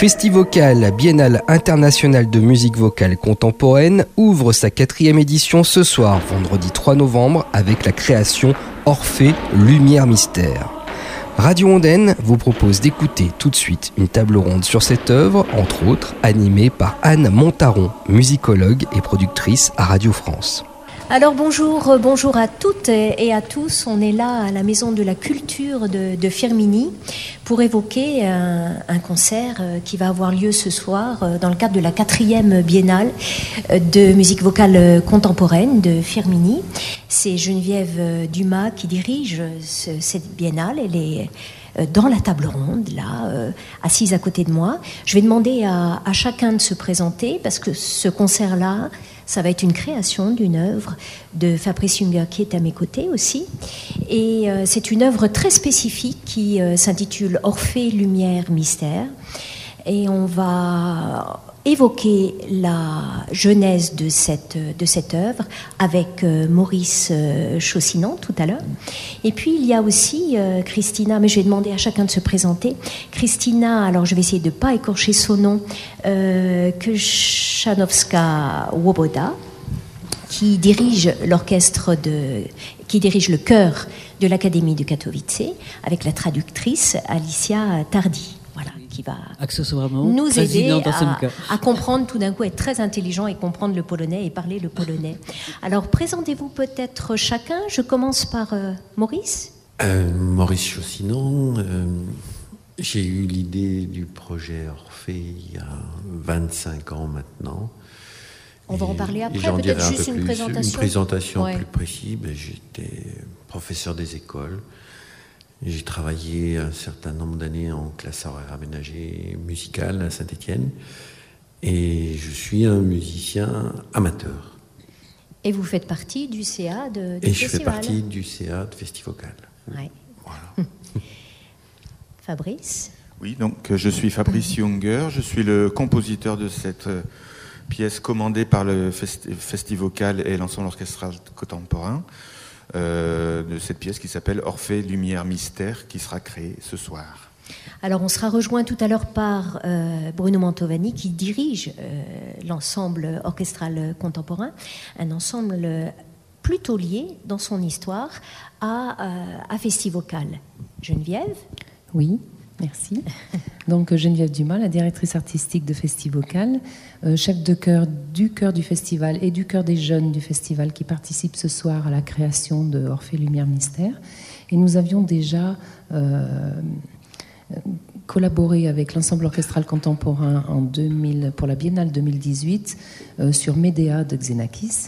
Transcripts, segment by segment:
Festivocal, Biennale internationale de musique vocale contemporaine, ouvre sa 4e édition ce soir, vendredi 3 novembre, avec la création Orphée, Lumière, Mystère. Radio Ondaine vous propose d'écouter tout de suite une table ronde sur cette œuvre, entre autres animée par Anne Montaron, musicologue et productrice à Radio France. Alors bonjour à toutes et à tous. On est là à la Maison de la Culture de Firminy pour évoquer un concert qui va avoir lieu ce soir dans le cadre de la 4e Biennale de musique vocale contemporaine de Firminy. C'est Geneviève Dumas qui dirige cette biennale. Elle est dans la table ronde, là, assise à côté de moi. Je vais demander à chacun de se présenter parce que ce concert-là, ça va être une création d'une œuvre de Fabrice Junger qui est à mes côtés aussi. Et c'est une œuvre très spécifique qui s'intitule Orphée, Lumière, Mystère. Et on va évoquer la genèse de cette œuvre avec Maurice Chaussinan tout à l'heure. Et puis il y a aussi Christina, mais je vais demander à chacun de se présenter. Christina, alors je vais essayer de ne pas écorcher son nom, Krzyżanowska-Łoboda, qui dirige le chœur de l'Académie de Katowice, avec la traductrice Alicia Tardy. Voilà, qui va nous aider à comprendre tout d'un coup, être très intelligent et comprendre le polonais et parler le polonais. Alors, présentez-vous peut-être chacun. Je commence par Maurice. Maurice Chaussinan. J'ai eu l'idée du projet Orphée il y a 25 ans maintenant. On va en parler après, peut-être juste une présentation. Une présentation plus précise. J'étais professeur des écoles. J'ai travaillé un certain nombre d'années en classe horaire aménagée musicale à Saint-Étienne et je suis un musicien amateur. Et vous faites partie du CA de festival. Je fais partie du CA de Festivocal. Ouais. Voilà. Fabrice. Oui, donc je suis Fabrice Junger, je suis le compositeur de cette pièce commandée par le Festivocal et l'ensemble orchestral contemporain. De cette pièce qui s'appelle Orphée, Lumière, Mystère, qui sera créée ce soir. Alors on sera rejoint tout à l'heure par Bruno Mantovani qui dirige l'ensemble orchestral contemporain, un ensemble plutôt lié dans son histoire à Festivocal. Geneviève ? Oui, merci. Donc Geneviève Dumas, la directrice artistique de Festivocal, chef de chœur du festival et du chœur des jeunes du festival qui participent ce soir à la création de Orphée, Lumière, Mystère. Et nous avions déjà collaboré avec l'ensemble orchestral contemporain pour la Biennale 2018 sur Médéa de Xenakis.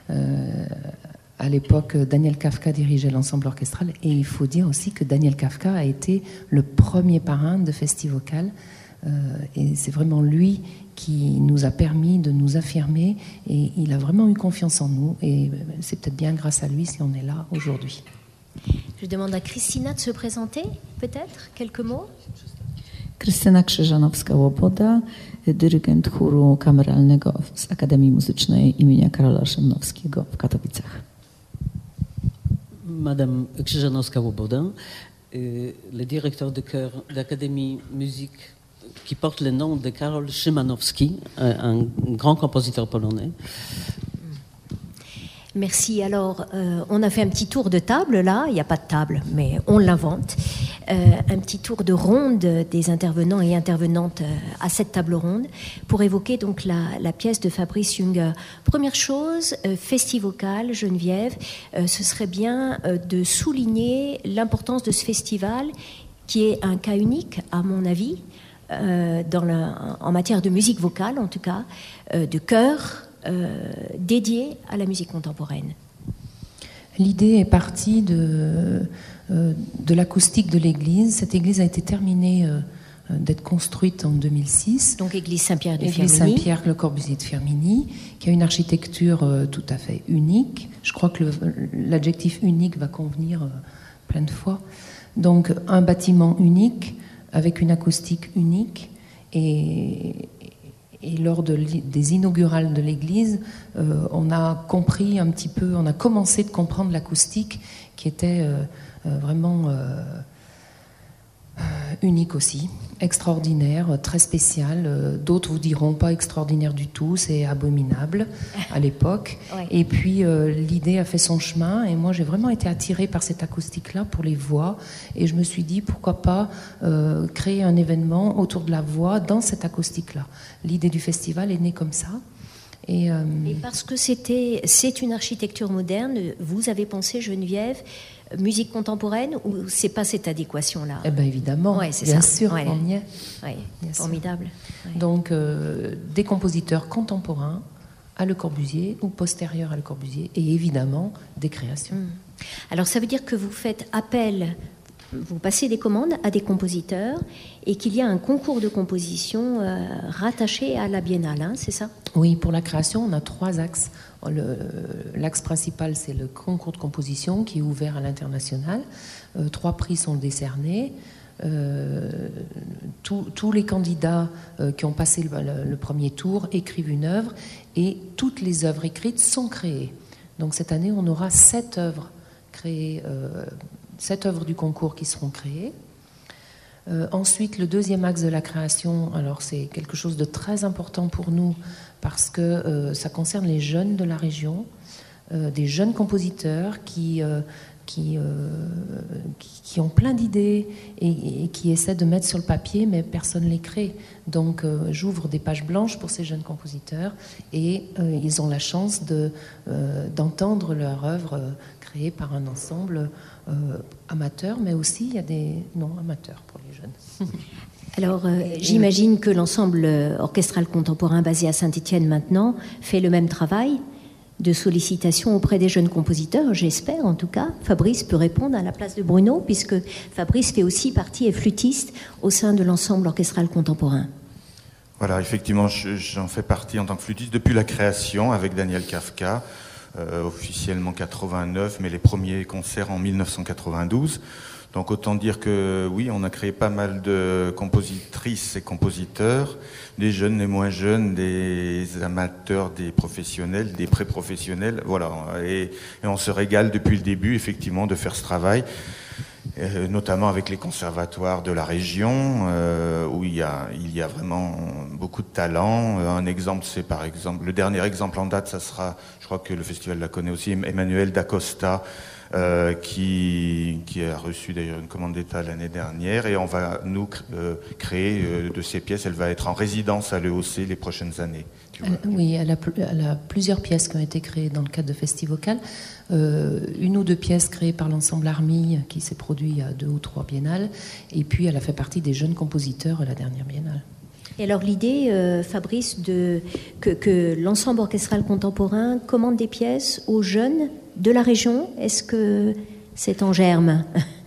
À l'époque, Daniel Kafka dirigeait l'ensemble orchestral et il faut dire aussi que Daniel Kafka a été le premier parrain de Festivocal et c'est vraiment lui qui nous a permis de nous affirmer et il a vraiment eu confiance en nous et c'est peut-être bien grâce à lui si on est là aujourd'hui. Je demande à Christina de se présenter, peut-être, quelques mots. Krystyna Krzyżanowska-Łoboda, dyrygent chóru kameralnego z Akademii Muzycznej imienia Karola Szymnowskiego w Katowicach. Madame Krzyżanowska-Łoboda, le directeur de chœur de l'Académie Musique qui porte le nom de Karol Szymanowski, un grand compositeur polonais. Merci. Alors, on a fait un petit tour de table là. Il n'y a pas de table, mais on l'invente. Un petit tour de ronde des intervenants et intervenantes à cette table ronde pour évoquer donc la pièce de Fabrice Junger. Première chose, Festivocal, Geneviève, ce serait bien de souligner l'importance de ce festival qui est un cas unique, à mon avis, en matière de musique vocale, en tout cas, de chœur, dédié à la musique contemporaine. L'idée est partie de l'acoustique de l'église. Cette église a été terminée d'être construite en 2006. Donc église Saint-Pierre de Église Firminy. Saint-Pierre Le Corbusier de Firminy, qui a une architecture tout à fait unique. Je crois que l'adjectif unique va convenir plein de fois. Donc un bâtiment unique, avec une acoustique unique et lors des inaugurales de l'église, on a compris un petit peu, on a commencé de comprendre l'acoustique qui était vraiment Unique aussi, extraordinaire, très spécial. D'autres vous diront pas extraordinaire du tout, c'est abominable à l'époque. Ouais. Et puis l'idée a fait son chemin et moi j'ai vraiment été attirée par cette acoustique-là pour les voix et je me suis dit pourquoi pas créer un événement autour de la voix dans cette acoustique-là. L'idée du festival est née comme ça. Et parce que c'est une architecture moderne, vous avez pensé, Geneviève, musique contemporaine ou c'est pas cette adéquation-là? Eh bien évidemment, ouais, c'est bien ça. sûr, Ouais. on y est. Ouais, Bien formidable. Ouais. Donc des compositeurs contemporains à Le Corbusier ou postérieurs à Le Corbusier et évidemment des créations. Alors ça veut dire que vous faites appel, vous passez des commandes à des compositeurs et qu'il y a un concours de composition rattaché à la Biennale, hein, c'est ça? Oui, pour la création, on a 3 axes. L'axe principal, c'est le concours de composition qui est ouvert à l'international. 3 prix sont décernés. Tous les candidats qui ont passé le premier tour écrivent une œuvre et toutes les œuvres écrites sont créées. Donc cette année, on aura 7 œuvres créées, 7 œuvres du concours qui seront créées. Ensuite, le deuxième axe de la création, alors c'est quelque chose de très important pour nous parce que ça concerne les jeunes de la région, des jeunes compositeurs qui ont plein d'idées et qui essaient de mettre sur le papier, mais personne ne les crée. Donc j'ouvre des pages blanches pour ces jeunes compositeurs et ils ont la chance d'entendre leur œuvre créée par un ensemble amateur, mais aussi il y a des non-amateurs pour les jeunes. Alors, j'imagine que l'ensemble orchestral contemporain basé à Saint-Étienne maintenant fait le même travail de sollicitation auprès des jeunes compositeurs, j'espère en tout cas. Fabrice peut répondre à la place de Bruno, puisque Fabrice fait aussi partie et flûtiste au sein de l'ensemble orchestral contemporain. Voilà, effectivement, j'en fais partie en tant que flûtiste depuis la création avec Daniel Kafka, officiellement 89, mais les premiers concerts en 1992. Donc autant dire que oui, on a créé pas mal de compositrices et compositeurs, des jeunes, des moins jeunes, des amateurs, des professionnels, des pré-professionnels, voilà. Et on se régale depuis le début, effectivement, de faire ce travail, notamment avec les conservatoires de la région, où il y a vraiment beaucoup de talent. Un exemple, c'est par exemple, le dernier exemple en date, ça sera, je crois que le festival la connaît aussi, Emmanuel Dacosta, qui a reçu d'ailleurs une commande d'État l'année dernière, et on va nous créer de ces pièces. Elle va être en résidence à l'EOC les prochaines années. Oui, elle a plusieurs pièces qui ont été créées dans le cadre de Festivocal. 1 ou 2 pièces créées par l'ensemble Armille qui s'est produit à 2 ou 3 biennales, et puis elle a fait partie des jeunes compositeurs à la dernière biennale. Et alors l'idée, Fabrice, que l'ensemble orchestral contemporain commande des pièces aux jeunes de la région, est-ce que c'est en germe?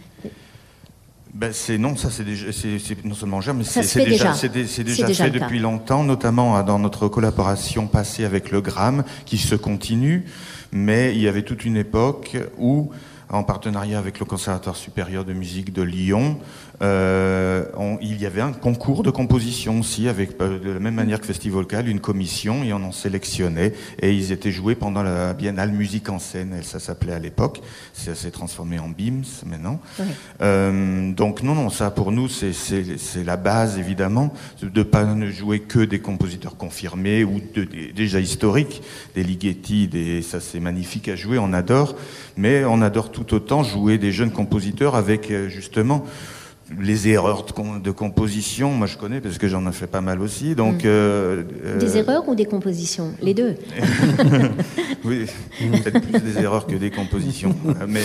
Non, ça c'est non seulement en germe, mais c'est déjà fait depuis longtemps, notamment dans notre collaboration passée avec le Gramme, qui se continue, mais il y avait toute une époque où, en partenariat avec le Conservatoire supérieur de musique de Lyon, il y avait un concours de composition aussi, avec de la même manière que Festivocal, une commission, et on en sélectionnait, et ils étaient joués pendant la Biennale Musique en scène, ça s'appelait à l'époque, ça s'est transformé en BIMS maintenant. Oui. Donc non, ça pour nous c'est la base évidemment, de ne pas ne jouer que des compositeurs confirmés ou déjà historiques, des Ligeti, ça c'est magnifique à jouer, on adore, mais on adore tout autant jouer des jeunes compositeurs avec justement les erreurs de composition. Moi je connais parce que j'en ai fait pas mal aussi. Donc des erreurs ou des compositions? Les deux. Oui, peut-être plus des erreurs que des compositions. Mais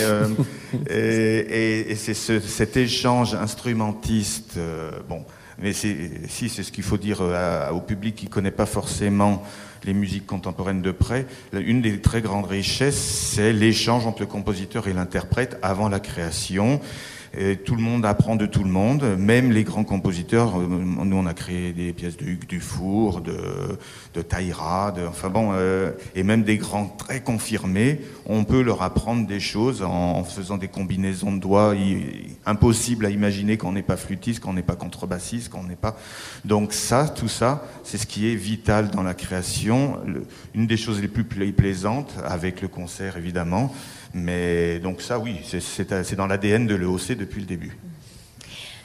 et c'est cet échange instrumentiste. Mais c'est ce qu'il faut dire au public qui connaît pas forcément les musiques contemporaines de près. Une des très grandes richesses, c'est l'échange entre le compositeur et l'interprète avant la création. Et tout le monde apprend de tout le monde, même les grands compositeurs. Nous, on a créé des pièces de Hugues Dufour, de Taïra, et même des grands très confirmés. On peut leur apprendre des choses en faisant des combinaisons de doigts impossibles à imaginer quand on n'est pas flûtiste, quand on n'est pas contrebassiste, quand on n'est pas... Donc tout ça, c'est ce qui est vital dans la création. Une des choses les plus plaisantes, avec le concert évidemment. Mais donc ça, oui, c'est dans l'ADN de l'EOC depuis le début.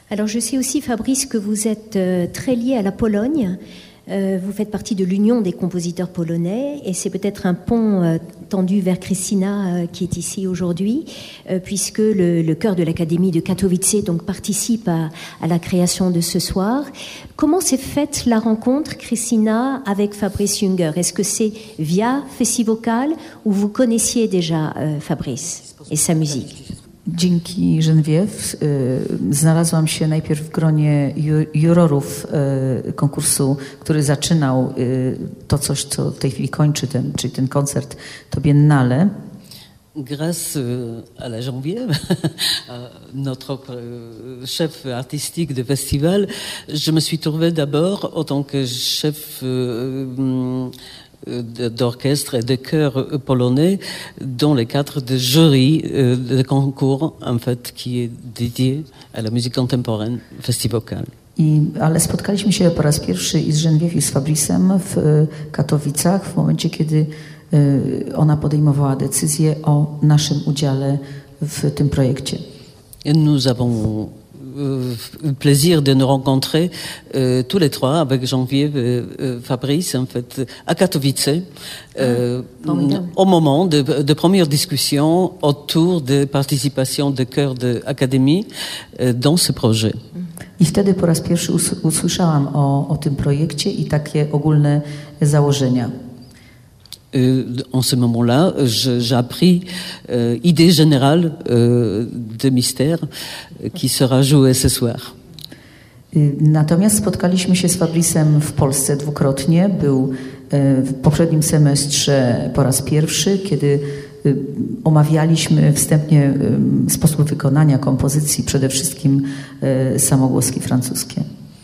Alors je sais aussi, Fabrice, que vous êtes très lié à la Pologne. Vous faites partie de l'Union des compositeurs polonais et c'est peut-être un pont tendu vers Krystyna qui est ici aujourd'hui, puisque le chœur de l'Académie de Katowice donc, participe à la création de ce soir. Comment s'est faite la rencontre, Krystyna, avec Fabrice Junger? Est-ce que c'est via Festivocal ou vous connaissiez déjà Fabrice et sa musique? Dzięki Geneviève znalazłam się najpierw w gronie jurorów konkursu, który zaczynał to coś, co w tej chwili kończy, czyli ten koncert, to Biennale. Grâce à la Geneviève, notre chef artistique de festival, je me suis trouvée d'abord en tant que chef d'orchestre et de chœur polonais dans le cadre de jury de concours en fait qui est dédié à la musique contemporaine Festivocal. Ale spotkaliśmy się po raz pierwszy i z Geneviève i z Fabricem w Katowicach w momencie, kiedy ona podejmowała decyzję o naszym udziale w tym projekcie. Nous avons le plaisir de nous rencontrer tous les trois avec Geneviève et Fabrice en fait à Katowice au moment de première discussion autour de participation de chœurs de l'académie dans ce projet. I wtedy po raz pierwszy usłyszałam o tym projekcie i takie ogólne założenia. En ce moment-là, j'ai appris idée générale de Mystère qui sera jouée ce soir. Natomiast spotkaliśmy się z Fabricem w Polsce dwukrotnie. Był w poprzednim semestrze po raz pierwszy, kiedy omawialiśmy wstępnie sposób wykonania kompozycji, przede wszystkim samogłoski francuskie.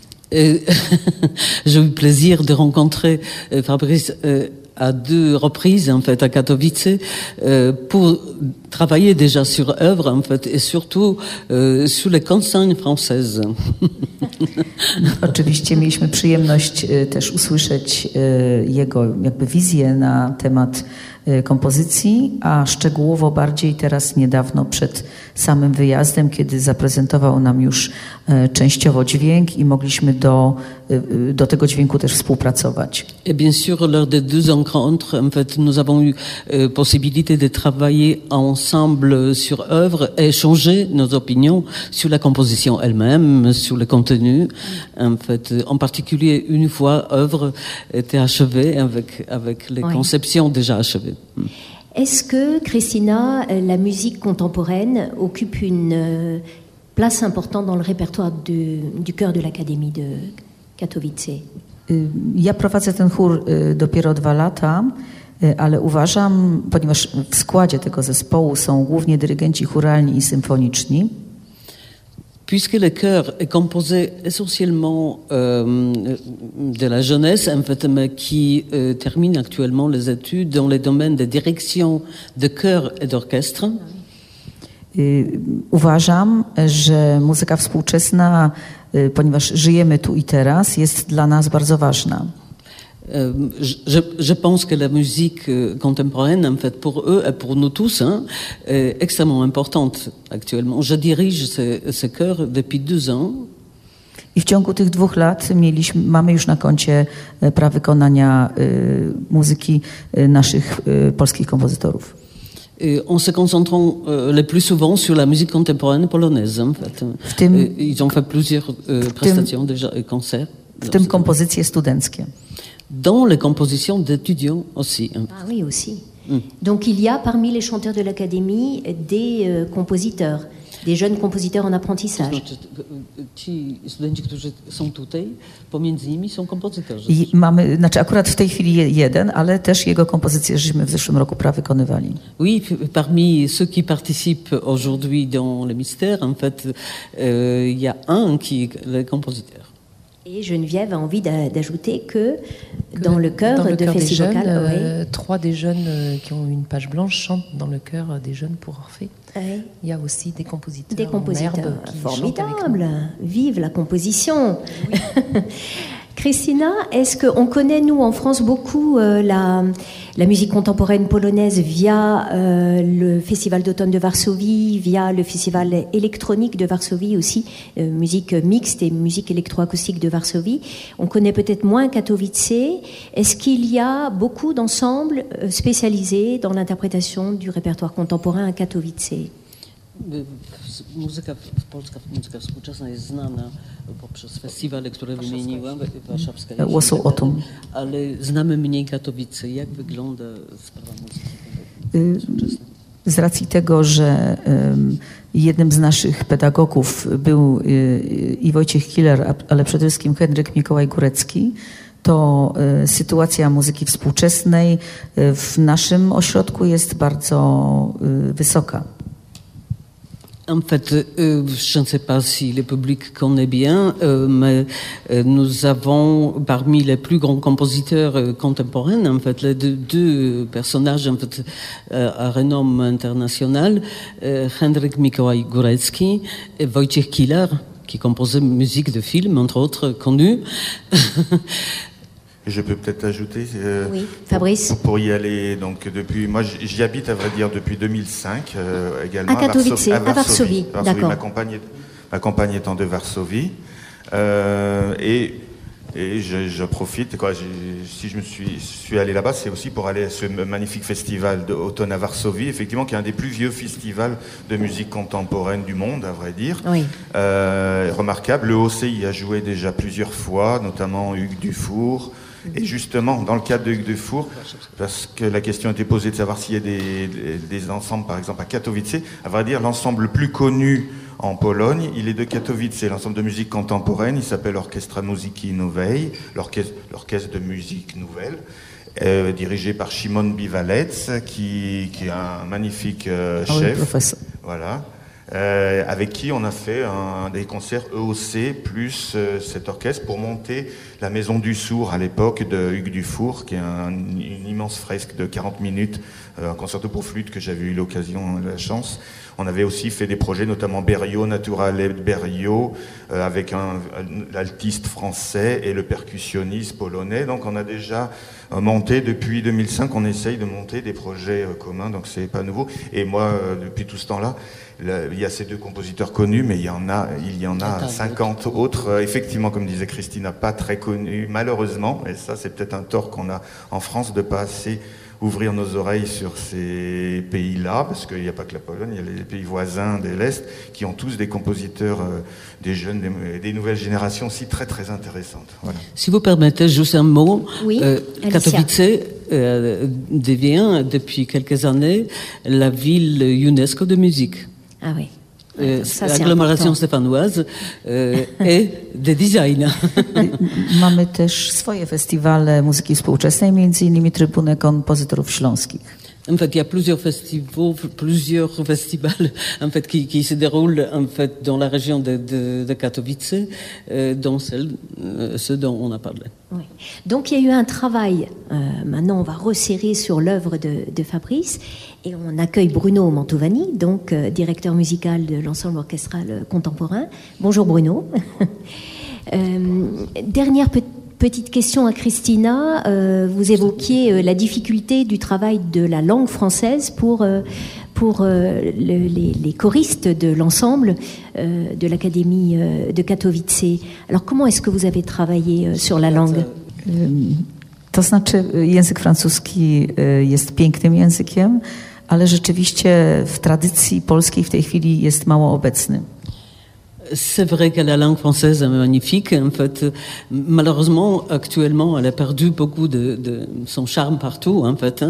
J'ai eu plaisir de rencontrer Fabrice à 2 reprises en fait à Katowice pour travailler déjà sur œuvres en fait et surtout sur les consignes françaises. Oczywiście mieliśmy przyjemność też usłyszeć jego jakby wizję na temat kompozycji, a szczegółowo bardziej teraz niedawno przed samym wyjazdem, kiedy zaprezentował nam już częściowo dźwięk i mogliśmy do tego dźwięku też współpracować. Et bien sûr, lors des 2 rencontres, en fait, nous avons eu possibilité de travailler ensemble sur œuvres et échanger nos opinions sur la composition elle-même, sur le contenu. En fait, en particulier, une fois œuvre était achevée avec les conceptions déjà achevées. Est-ce que, Krystyna, la musique contemporaine occupe une place importante dans le répertoire du chœur de l'Académie de Katowice? Ja prowadzę ten chór dopiero 2 lata, ale uważam, ponieważ w składzie tego zespołu są głównie dyrygenci chóralni i symfoniczni, puisque le chœur est composé essentiellement de la jeunesse, en fait, mais qui termine actuellement les études dans les domaines de direction de chœur et d'orchestre. Uważam, że muzyka współczesna, ponieważ żyjemy tu i teraz, jest dla nas bardzo ważna. Je pense que la musique contemporaine, en fait, pour eux et pour nous tous, est extrêmement importante actuellement. Je dirige ce chœur depuis 2 ans. I w ciągu tych 2 lat mamy już na koncie prawa wykonania muzyki naszych polskich kompozytorów. En se concentrant le plus souvent sur la musique contemporaine polonaise, en fait. Ils ont fait plusieurs prestations déjà et concerts. W tym kompozycje studenckie. Dans les compositions d'étudiants aussi. Ah oui, aussi. Donc il y a parmi les chanteurs de l'Académie des compositeurs, des jeunes compositeurs en apprentissage. Ci studenci, którzy są tutaj, pomiędzy nimi są kompozytorzy. I mamy, znaczy akurat w tej chwili jeden, ale też jego kompozycje żeśmy w zeszłym roku wykonywali. Oui, parmi ceux qui participent aujourd'hui dans le Mystère, en fait, il y a un qui est le compositeur. Et Geneviève a envie d'ajouter que dans le chœur de Festivocal, 3 des jeunes qui ont une page blanche chantent dans le chœur des jeunes pour Orphée. Oui. Il y a aussi des compositeurs. Des compositeurs formidables. Vive la composition. Oui. Christina, est-ce qu'on connaît, nous, en France, beaucoup la musique contemporaine polonaise via le Festival d'automne de Varsovie, via le Festival électronique de Varsovie aussi, musique mixte et musique électroacoustique de Varsovie. On connaît peut-être moins Katowice. Est-ce qu'il y a beaucoup d'ensembles spécialisés dans l'interprétation du répertoire contemporain à Katowice? Polska muzyka współczesna jest znana poprzez festiwale, które wymieniłam, warszawska, ale znamy mniej Katowice. Jak wygląda sprawa muzyki współczesnej? Z racji tego, że jednym z naszych pedagogów był i Wojciech Killer, ale przede wszystkim Henryk Mikołaj Górecki, to sytuacja muzyki współczesnej w naszym ośrodku jest bardzo wysoka. En fait, je ne sais pas si le public connaît bien, mais nous avons parmi les plus grands compositeurs contemporains, en fait, les deux personnages en fait, à renom international, Henryk Mikołaj Górecki et Wojciech Killer, qui composait musique de films, entre autres, connus. Je peux peut-être ajouter, oui, Fabrice. Pour y aller, donc depuis, moi j'y habite à vrai dire depuis 2005 également. À Katowice, à Varsovie. D'accord. Ma compagne étant de Varsovie, et je profite, quoi, si je suis allé là-bas, c'est aussi pour aller à ce magnifique festival d'automne à Varsovie, effectivement, qui est un des plus vieux festivals de musique contemporaine du monde, à vrai dire. Oui. Remarquable. Le OC y a joué déjà plusieurs fois, notamment Hugues Dufour. Et justement, dans le cadre de Hugues Dufour, parce que la question était posée de savoir s'il y a des ensembles, par exemple à Katowice, à vrai dire, l'ensemble le plus connu en Pologne, il est de Katowice, c'est l'ensemble de musique contemporaine, il s'appelle Orchestra Muzyki Nowej, l'orchestre de musique nouvelle, dirigé par Szymon Biwalec, qui est un magnifique chef. Professeur. Voilà. Avec qui on a fait des concerts EOC plus cet orchestre pour monter la Maison du Sourd à l'époque de Hugues Dufour, qui est une immense fresque de 40 minutes, un concerto pour flûte que j'avais eu l'occasion, la chance. On avait aussi fait des projets, notamment Berio, Naturale Berio, avec l'altiste français et le percussionniste polonais. Donc on a déjà monté, depuis 2005, on essaye de monter des projets communs, donc c'est pas nouveau. Et moi, depuis tout ce temps-là, il y a ces deux compositeurs connus, mais il y en a 50 autres, effectivement, comme disait Christina, pas très connus, malheureusement, et ça c'est peut-être un tort qu'on a en France de pas assez ouvrir nos oreilles sur ces pays-là, parce qu'il n'y a pas que la Pologne, il y a les pays voisins de l'Est qui ont tous des compositeurs, des jeunes, des nouvelles générations aussi très très intéressantes. Voilà. Si vous permettez juste un mot, oui, Katowice devient depuis quelques années la ville UNESCO de musique. Ah oui. Agglomération stéphanoise et de design. Mamy też swoje festiwale muzyki współczesnej, między innymi Trybunę Kompozytorów Śląskich. En fait, il y a plusieurs festivals en fait, qui se déroulent en fait, dans la région de Katowice, dont ceux dont on a parlé. Oui. Donc il y a eu un travail, maintenant on va resserrer sur l'œuvre de Fabrice, et on accueille Bruno Mantovani, donc directeur musical de l'ensemble orchestral contemporain. Bonjour Bruno. Dernière petite question à Christina. Vous évoquiez la difficulté du travail de la langue française pour les choristes de l'ensemble de l'Académie de Katowice. Alors comment est-ce que vous avez travaillé sur la langue? To znaczy, język francuski jest pięknym językiem, ale rzeczywiście w tradycji polskiej w tej chwili jest mało obecny. C'est vrai que la langue française est magnifique. En fait, malheureusement, actuellement, elle a perdu beaucoup de son charme partout, en fait,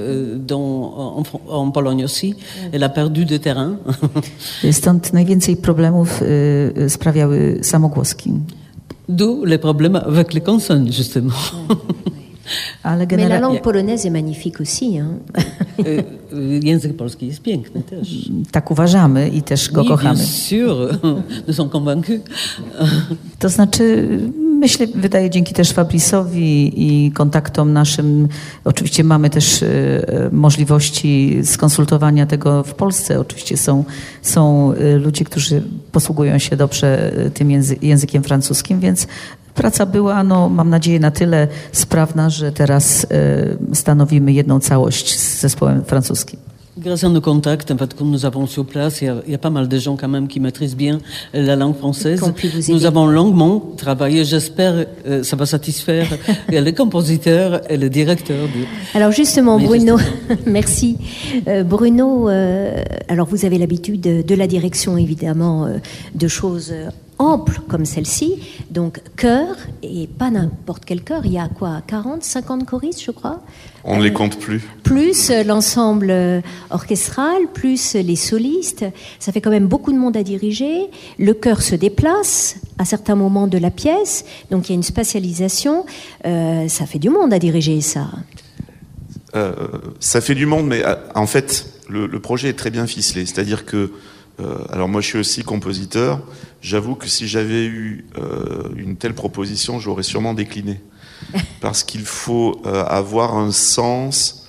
en Pologne aussi. Elle a perdu de terrain. Stąd najwięcej problemów sprawiały samogłoski. D'où les problèmes avec les consonnes, justement. Mais la langue polonaise est magnifique aussi. Hein? Język polski jest piękny też. Tak uważamy i też go kochamy. Bien sûr, nous sommes convaincus. To znaczy, myślę, wydaje dzięki też Fabrice'owi i kontaktom naszym, oczywiście mamy też możliwości skonsultowania tego w Polsce. Oczywiście są ludzie, którzy posługują się dobrze tym językiem francuskim, więc Praca była, mam nadzieję, na tyle sprawna, że teraz stanowimy jedną całość z zespołem francuskim. Grâce à nos contacts, en fait, comme nous avons sur place, il y a pas mal de gens quand même qui maîtrisent bien la langue française. Nous avons longuement travaillé, j'espère ça va satisfaire les compositeurs et les directeurs. Alors justement, Bruno, merci. Bruno, alors vous avez l'habitude de la direction évidemment de choses amples comme celle-ci, donc chœur, et pas n'importe quel chœur, il y a quoi, 40, 50 choristes je crois? On ne les compte plus. Plus l'ensemble orchestral, plus les solistes, ça fait quand même beaucoup de monde à diriger. Le chœur se déplace à certains moments de la pièce, donc il y a une spatialisation, ça fait du monde à diriger ça. Ça fait du monde, mais en fait le projet est très bien ficelé, c'est-à-dire que alors moi je suis aussi compositeur, j'avoue que si j'avais eu une telle proposition, j'aurais sûrement décliné. Parce qu'il faut avoir un sens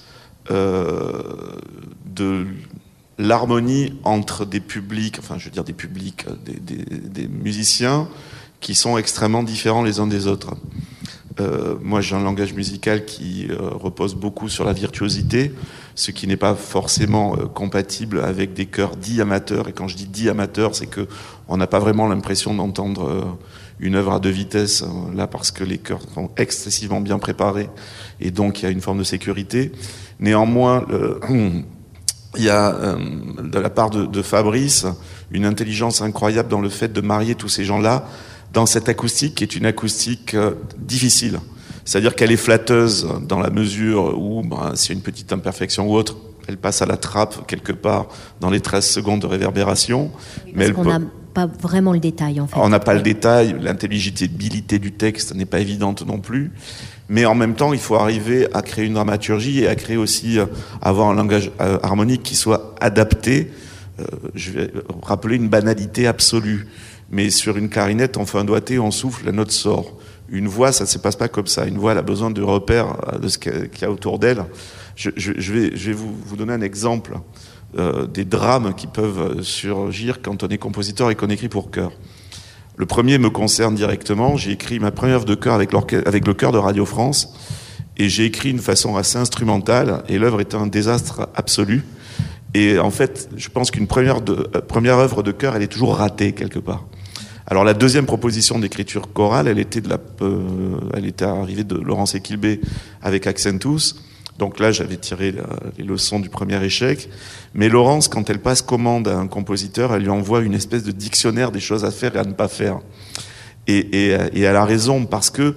de l'harmonie entre des publics, enfin je veux dire des publics, des musiciens qui sont extrêmement différents les uns des autres. Moi j'ai un langage musical qui repose beaucoup sur la virtuosité, ce qui n'est pas forcément compatible avec des chœurs dits amateurs. Et quand je dis dits amateurs, c'est que on n'a pas vraiment l'impression d'entendre une œuvre à 2 vitesses, là parce que les chœurs sont excessivement bien préparés et donc il y a une forme de sécurité. Néanmoins, il y a de la part de Fabrice une intelligence incroyable dans le fait de marier tous ces gens-là dans cette acoustique qui est une acoustique difficile. C'est-à-dire qu'elle est flatteuse dans la mesure où, s'il y a une petite imperfection ou autre, elle passe à la trappe quelque part dans les 13 secondes de réverbération. Oui, parce qu'on n'a pas vraiment le détail, en fait. On n'a pas le détail, l'intelligibilité du texte n'est pas évidente non plus. Mais en même temps, il faut arriver à créer une dramaturgie et à créer aussi, avoir un langage harmonique qui soit adapté. Je vais rappeler une banalité absolue. Mais sur une clarinette, on fait un doigté, on souffle, la note sort. Une voix, ça ne se passe pas comme ça. Une voix, elle a besoin de repères de ce qu'il y a autour d'elle. Je vais vous donner un exemple des drames qui peuvent surgir quand on est compositeur et qu'on écrit pour chœur. Le premier me concerne directement. J'ai écrit ma première œuvre de chœur avec le chœur de Radio France. Et j'ai écrit d'une façon assez instrumentale. Et l'œuvre était un désastre absolu. Et en fait, je pense qu'une première œuvre de chœur, elle est toujours ratée quelque part. Alors la deuxième proposition d'écriture chorale, elle était arrivée de Laurence Equilbé avec Accentus. Donc là, j'avais tiré les leçons du premier échec. Mais Laurence, quand elle passe commande à un compositeur, elle lui envoie une espèce de dictionnaire des choses à faire et à ne pas faire. Et elle a raison, parce que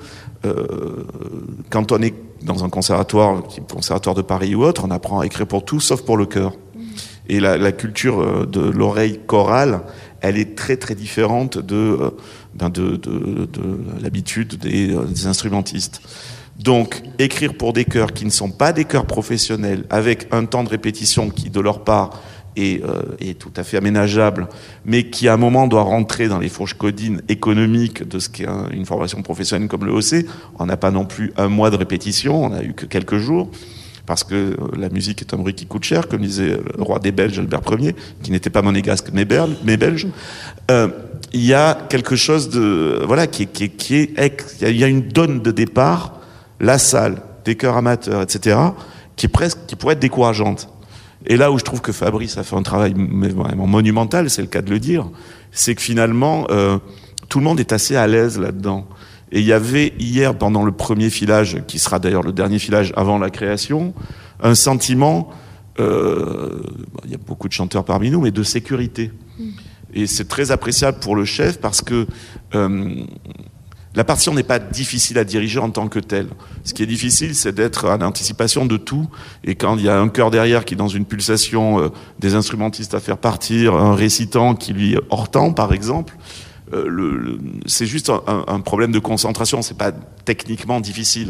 quand on est dans un conservatoire, conservatoire de Paris ou autre, on apprend à écrire pour tout, sauf pour le chœur. Et la culture de l'oreille chorale, elle est très très différente de l'habitude des instrumentistes. Donc, écrire pour des chœurs qui ne sont pas des chœurs professionnels, avec un temps de répétition qui, de leur part, est tout à fait aménageable, mais qui, à un moment, doit rentrer dans les fourches codines économiques de ce qu'est une formation professionnelle comme le HEC. On n'a pas non plus un mois de répétition, on n'a eu que quelques jours, parce que la musique est un bruit qui coûte cher, comme disait le roi des Belges, Albert Ier, qui n'était pas monégasque mais belge. Il y a quelque chose de... Voilà, il y a une donne de départ, la salle, des chœurs amateurs, etc., qui pourrait être décourageante. Et là où je trouve que Fabrice a fait un travail vraiment monumental, c'est le cas de le dire, c'est que finalement, tout le monde est assez à l'aise là-dedans. Et il y avait hier, pendant le premier filage, qui sera d'ailleurs le dernier filage avant la création, un sentiment, il y a beaucoup de chanteurs parmi nous, mais de sécurité. Et c'est très appréciable pour le chef parce que la partition n'est pas difficile à diriger en tant que telle. Ce qui est difficile, c'est d'être en anticipation de tout. Et quand il y a un chœur derrière qui, dans une pulsation, des instrumentistes à faire partir, un récitant qui lui hors temps, par exemple, c'est juste un problème de concentration. C'est pas techniquement difficile.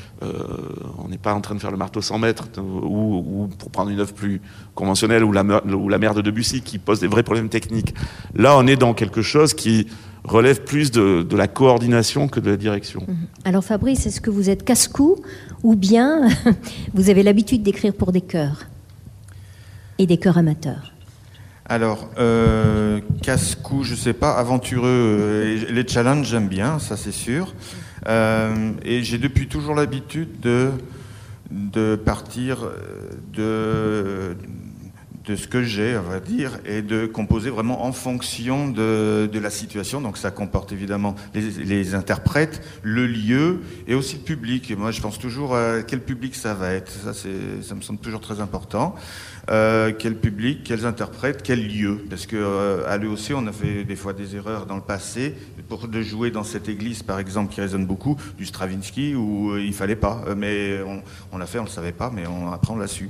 On n'est pas en train de faire le marteau 100 mètres ou pour prendre une œuvre plus conventionnelle ou la mère de Debussy qui pose des vrais problèmes techniques. Là, on est dans quelque chose qui relève plus de la coordination que de la direction. Alors Fabrice, est-ce que vous êtes casse-cou ou bien vous avez l'habitude d'écrire pour des chœurs et des chœurs amateurs? Alors, casse-cou, je sais pas, aventureux, les challenges, j'aime bien, ça c'est sûr. Et j'ai depuis toujours l'habitude de partir de ce que j'ai, on va dire, et de composer vraiment en fonction de la situation. Donc ça comporte évidemment les interprètes, le lieu et aussi le public. Et moi, je pense toujours à quel public ça va être. Ça me semble toujours très important. Quel public, quels interprètes, quel lieu. Parce que à l'EOC, on a fait des fois des erreurs dans le passé pour de jouer dans cette église, par exemple, qui résonne beaucoup, du Stravinsky, où il fallait pas. Mais on l'a fait, on le savait pas, mais après on l'a su.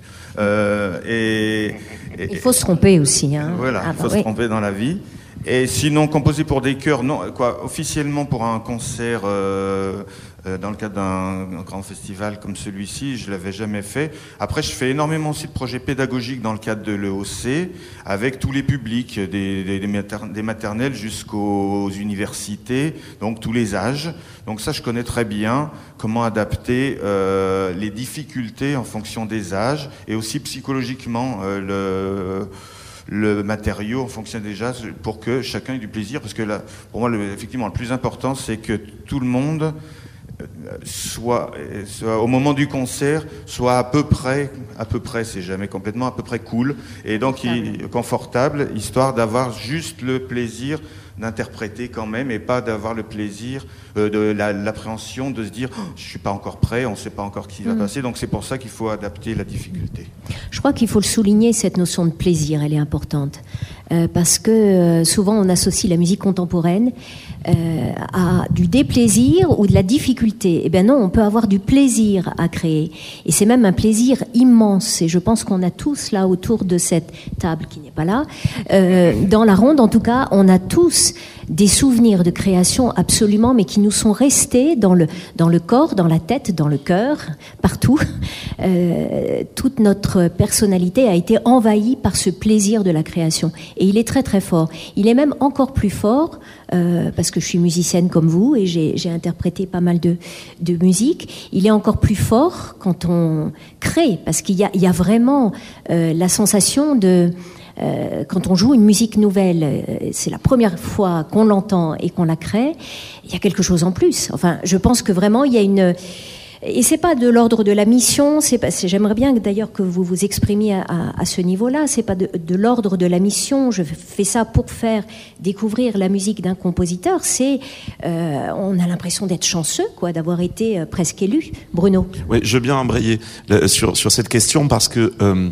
Il faut se tromper aussi. Hein. Voilà, il faut se tromper dans la vie. Et sinon, composer pour des chœurs, non, officiellement pour un concert dans le cadre d'un grand festival comme celui-ci, je l'avais jamais fait. Après, je fais énormément aussi de projets pédagogiques dans le cadre de l'EOC, avec tous les publics, des maternelles jusqu'aux universités, donc tous les âges. Donc ça, je connais très bien comment adapter les difficultés en fonction des âges, et aussi psychologiquement le matériau en fonction des âges, pour que chacun ait du plaisir. Parce que là, pour moi, effectivement, le plus important, c'est que tout le monde soit au moment du concert, soit à peu près, c'est jamais complètement, à peu près cool, et donc confortable, histoire d'avoir juste le plaisir d'interpréter quand même, et pas d'avoir le plaisir de l'appréhension de se dire je suis pas encore prêt, on sait pas encore ce qui va passer. Donc c'est pour ça qu'il faut adapter la difficulté. Je crois qu'il faut le souligner, cette notion de plaisir, elle est importante, parce que souvent on associe la musique contemporaine à du déplaisir ou de la difficulté. Eh bien non, on peut avoir du plaisir à créer, et c'est même un plaisir immense. Et je pense qu'on a tous là autour de cette table, qui n'est pas là, dans la ronde en tout cas, on a tous des souvenirs de création absolument, mais qui nous sont restés dans le corps, dans la tête, dans le cœur, partout. Toute notre personnalité a été envahie par ce plaisir de la création, et il est très très fort. Il est même encore plus fort parce que je suis musicienne comme vous, et j'ai interprété pas mal de musique. Il est encore plus fort quand on crée, parce qu'il y a vraiment la sensation de quand on joue une musique nouvelle, c'est la première fois qu'on l'entend et qu'on la crée, il y a quelque chose en plus. Enfin, je pense que vraiment il y a une... Et c'est pas de l'ordre de la mission, j'aimerais bien d'ailleurs que vous vous exprimiez à ce niveau-là, c'est pas de l'ordre de la mission, je fais ça pour faire découvrir la musique d'un compositeur, on a l'impression d'être chanceux, d'avoir été presque élu. Bruno. Oui, je veux bien embrayer sur cette question, parce que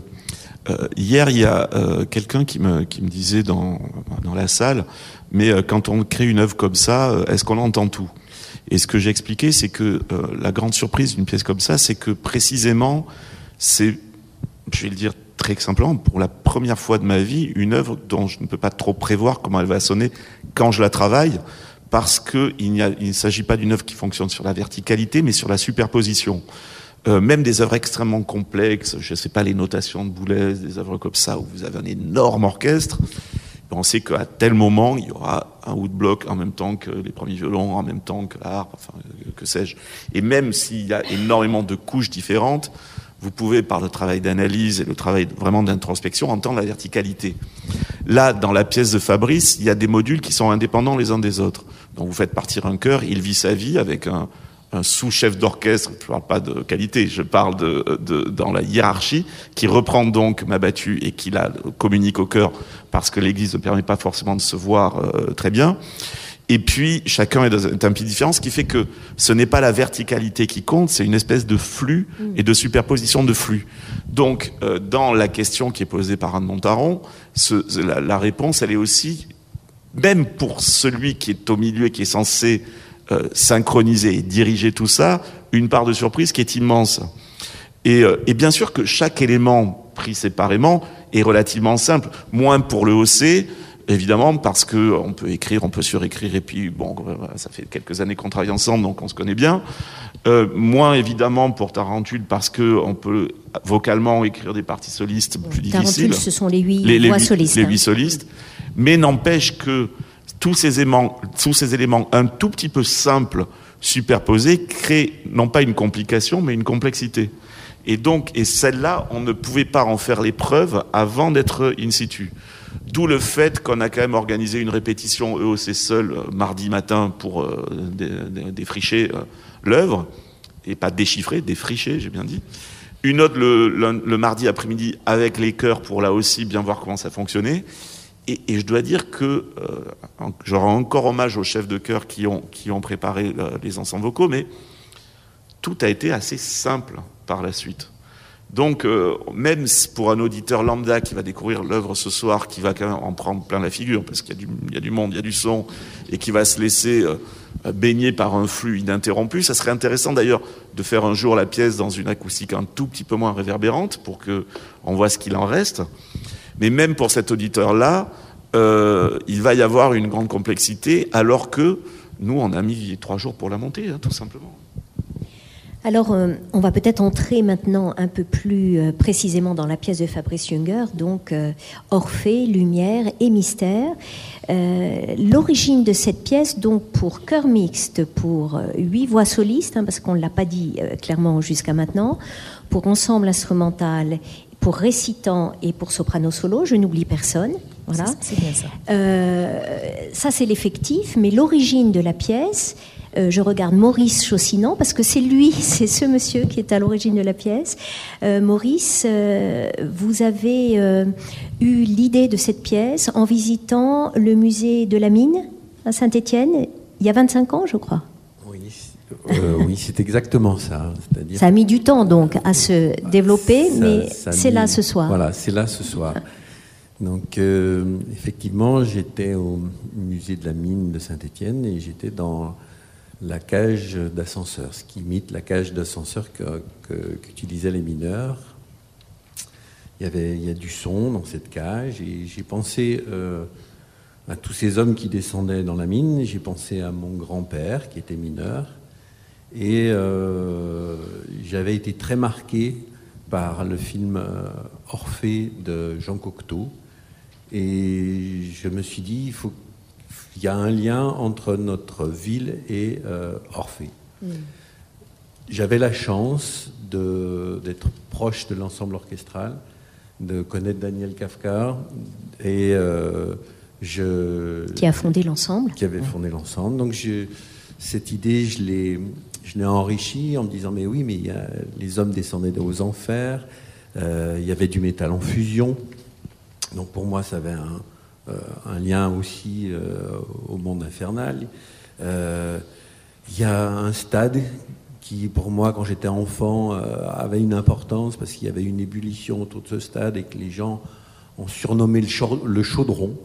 hier, il y a quelqu'un qui me disait dans la salle, mais quand on crée une œuvre comme ça, est-ce qu'on entend tout ? Et ce que j'ai expliqué, c'est que la grande surprise d'une pièce comme ça, c'est que précisément, c'est, je vais le dire très simplement, pour la première fois de ma vie, une œuvre dont je ne peux pas trop prévoir comment elle va sonner quand je la travaille, parce qu'il ne s'agit pas d'une œuvre qui fonctionne sur la verticalité, mais sur la superposition. Même des œuvres extrêmement complexes, je ne sais pas, les notations de Boulez, des œuvres comme ça, où vous avez un énorme orchestre, on sait qu'à tel moment, il y aura un woodblock en même temps que les premiers violons, en même temps que la harpe, enfin, que sais-je. Et même s'il y a énormément de couches différentes, vous pouvez, par le travail d'analyse et le travail vraiment d'introspection, entendre la verticalité. Là, dans la pièce de Fabrice, il y a des modules qui sont indépendants les uns des autres. Donc vous faites partir un chœur, il vit sa vie avec un sous-chef d'orchestre, je ne parle pas de qualité, je parle dans la hiérarchie, qui reprend donc ma battue et qui la communique au chœur, parce que l'église ne permet pas forcément de se voir très bien. Et puis, chacun est un petit différent, ce qui fait que ce n'est pas la verticalité qui compte, c'est une espèce de flux et de superposition de flux. Donc, dans la question qui est posée par Anne Montaron, la réponse, elle est aussi, même pour celui qui est au milieu et qui est censé synchroniser et diriger tout ça, une part de surprise qui est immense. Et bien sûr que chaque élément pris séparément est relativement simple, moins pour le OC, évidemment, parce que on peut écrire, on peut surécrire, et puis bon, ça fait quelques années qu'on travaille ensemble, donc on se connaît bien. Moins évidemment pour Tarentule, parce que on peut vocalement écrire des parties solistes plus difficiles. Tarentule, ce sont les 8 voix solistes. Les 8 solistes, mais n'empêche que tous ces éléments un tout petit peu simples, superposés, créent non pas une complication, mais une complexité. Et celle-là, on ne pouvait pas en faire les preuves avant d'être in situ. D'où le fait qu'on a quand même organisé une répétition EOC seul mardi matin pour défricher l'œuvre, et pas déchiffrer, défricher, j'ai bien dit. Une autre le mardi après-midi avec les chœurs pour là aussi bien voir comment ça fonctionnait. Et je dois dire que je rends encore hommage aux chefs de chœur qui ont préparé les ensembles vocaux, mais tout a été assez simple par la suite. Donc, même pour un auditeur lambda qui va découvrir l'œuvre ce soir, qui va quand même en prendre plein la figure, parce qu'il y a du monde, il y a du son, et qui va se laisser baigner par un flux ininterrompu, ça serait intéressant d'ailleurs de faire un jour la pièce dans une acoustique un tout petit peu moins réverbérante, pour qu'on voit ce qu'il en reste. Mais même pour cet auditeur-là, il va y avoir une grande complexité, alors que nous, on a mis 3 jours pour la monter, tout simplement. Alors, on va peut-être entrer maintenant un peu plus précisément dans la pièce de Fabrice Junger, donc Orphée, Lumière et Mystère. L'origine de cette pièce, donc pour chœur mixte, pour 8 voix solistes, parce qu'on ne l'a pas dit clairement jusqu'à maintenant, pour ensemble instrumental, pour récitant et pour soprano solo, je n'oublie personne. Voilà. C'est bien ça. Ça, c'est l'effectif, mais l'origine de la pièce... je regarde Maurice Chaussinan, parce que c'est ce monsieur qui est à l'origine de la pièce. Maurice, vous avez eu l'idée de cette pièce en visitant le musée de la Mine à Saint-Étienne, il y a 25 ans, je crois. Oui, c'est exactement ça. C'est-à-dire ça a mis du temps, donc, à se développer, mais c'est là ce soir. Voilà, c'est là ce soir. Donc, effectivement, j'étais au musée de la Mine de Saint-Étienne et j'étais dans la cage d'ascenseur, ce qui imite la cage d'ascenseur qu'utilisaient les mineurs. Il y a du son dans cette cage et j'ai pensé à tous ces hommes qui descendaient dans la mine. J'ai pensé à mon grand-père qui était mineur et j'avais été très marqué par le film Orphée de Jean Cocteau et je me suis dit il y a un lien entre notre ville et Orphée. J'avais la chance d'être proche de l'ensemble orchestral, de connaître Daniel Kafka et qui a fondé l'ensemble. Qui avait fondé l'ensemble. Donc cette idée, je l'ai enrichie en me disant mais oui, mais les hommes descendaient aux enfers, il y avait du métal en fusion. Donc pour moi, ça avait un lien aussi au monde infernal. Il y a un stade qui, pour moi, quand j'étais enfant, avait une importance parce qu'il y avait une ébullition autour de ce stade et que les gens ont surnommé le chaudron.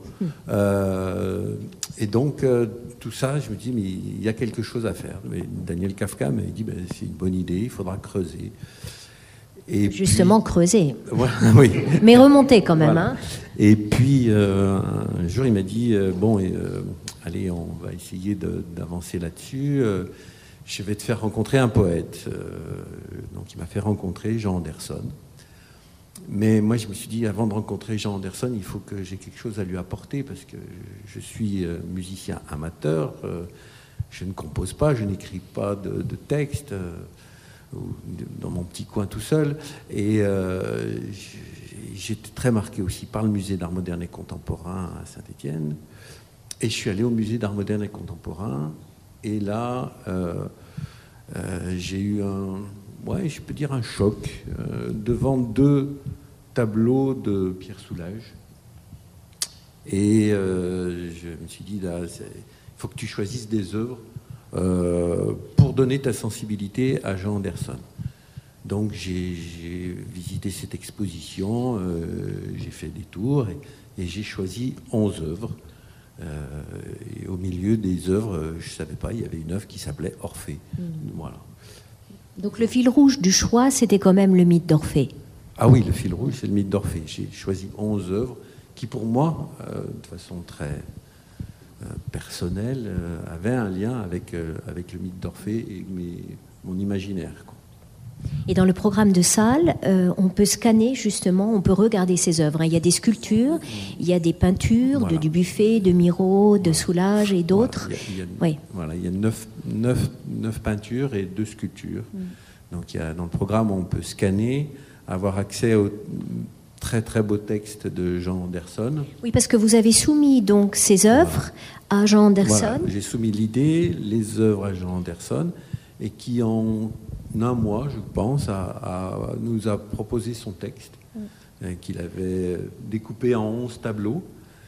Et donc, tout ça, je me dis, mais il y a quelque chose à faire. Mais Daniel Kafka m'a dit, c'est une bonne idée, il faudra creuser. Et justement, puis, creuser. Ouais, oui. Mais remonter quand même. Voilà. Hein. Et puis, un jour, il m'a dit, allez, on va essayer d'avancer là-dessus. Je vais te faire rencontrer un poète. Donc, il m'a fait rencontrer Jean Anderson. Mais moi, je me suis dit, avant de rencontrer Jean Anderson, il faut que j'ai quelque chose à lui apporter parce que je suis musicien amateur. Je ne compose pas, je n'écris pas de texte. Dans mon petit coin tout seul et j'étais très marqué aussi par le musée d'art moderne et contemporain à Saint-Étienne et je suis allé au musée d'art moderne et contemporain et là j'ai eu je peux dire un choc devant 2 tableaux de Pierre Soulages et je me suis dit là, il faut que tu choisisses des œuvres pour donner ta sensibilité à Jean Anderson. Donc j'ai visité cette exposition, j'ai fait des tours et j'ai choisi 11 œuvres. Et au milieu des œuvres, je ne savais pas, il y avait une œuvre qui s'appelait Orphée. Voilà. Donc le fil rouge du choix, c'était quand même le mythe d'Orphée. Ah oui, le fil rouge, c'est le mythe d'Orphée. J'ai choisi 11 œuvres qui, pour moi, de façon très personnel, avait un lien avec le mythe d'Orphée et mon imaginaire. Quoi. Et dans le programme de salle, on peut scanner justement, on peut regarder ces œuvres. Il y a des sculptures, il y a des peintures, voilà. De Dubuffet, de Miro, de Soulages et d'autres. Voilà, il y a 9 peintures et 2 sculptures Donc dans le programme, on peut scanner, avoir accès aux très très beaux textes de Jean Anderson. Oui, parce que vous avez soumis donc ces œuvres à Jean Anderson. Voilà, j'ai soumis l'idée, les œuvres à Jean Anderson, et qui en un mois, je pense, nous a proposé son texte, qu'il avait découpé en 11 tableaux.